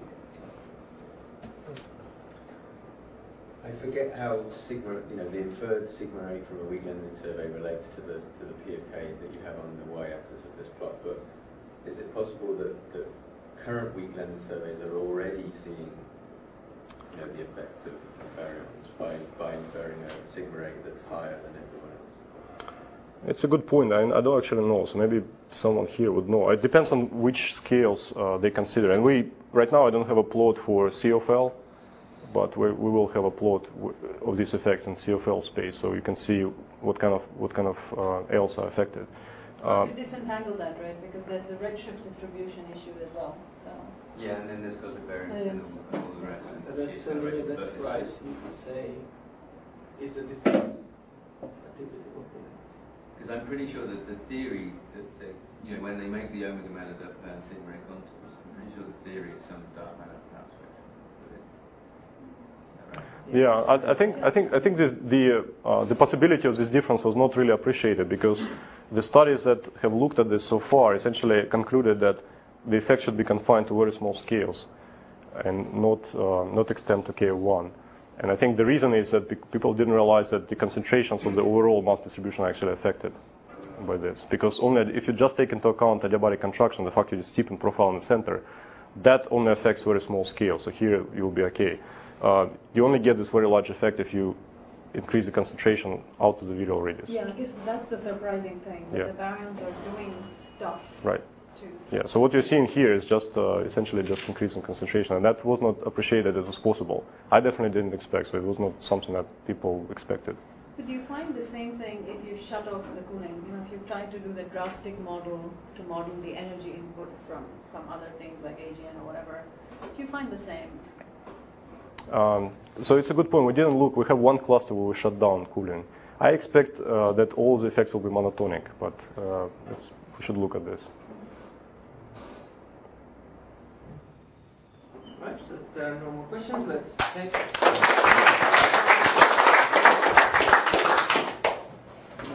I forget how sigma, you know, the inferred sigma rate from a weak lensing survey relates to the to the P of K that you have on the y-axis of this plot. But is it possible that that current weak lens surveys are already seeing, you know, the effects of variables by by inferring a sigma rate that's higher than everyone else? It's a good point. I, I don't actually know, so maybe someone here would know. It depends on which scales uh, they consider. And we, right now, I don't have a plot for C of L, but we, we will have a plot w of these effects in C of L space, so you can see what kind of what kind of uh, L's are affected. Uh, you disentangle that, right? Because there's the redshift distribution issue as well. So. Yeah, and then there's covariance and all, and all the rest. And that's, I mean, that's right. You could say, is the difference activity of the Because I'm pretty sure that the theory that, they, you know, when they make the omega matter uh, sigma ray contours, I'm pretty sure the theory is some dark matter power spectrum. Yeah, I, I think I think I think this, the uh, the possibility of this difference was not really appreciated, because the studies that have looked at this so far essentially concluded that the effect should be confined to very small scales and not uh, not extend to K of one. And I think the reason is that people didn't realize that the concentrations of the overall mass distribution are actually affected by this. Because only if you just take into account adiabatic contraction, the fact that you steepen profile in the center, that only affects very small scale. So here you'll be okay. Uh, you only get this very large effect if you increase the concentration out to the virial radius. Yeah, I guess that's the surprising thing, that yeah. the baryons are doing stuff. Right. Yeah, so what you're seeing here is just uh, essentially just increasing concentration, and that was not appreciated as was possible. I definitely didn't expect, so it was not something that people expected. But do you find the same thing if you shut off the cooling? You know, if you try to do the drastic model to model the energy input from some other things like A G N or whatever, do you find the same? Um, so it's a good point. We didn't look. We have one cluster where we shut down cooling. I expect uh, that all the effects will be monotonic, but uh, it's, we should look at this. Right, so if there are no more questions, let's take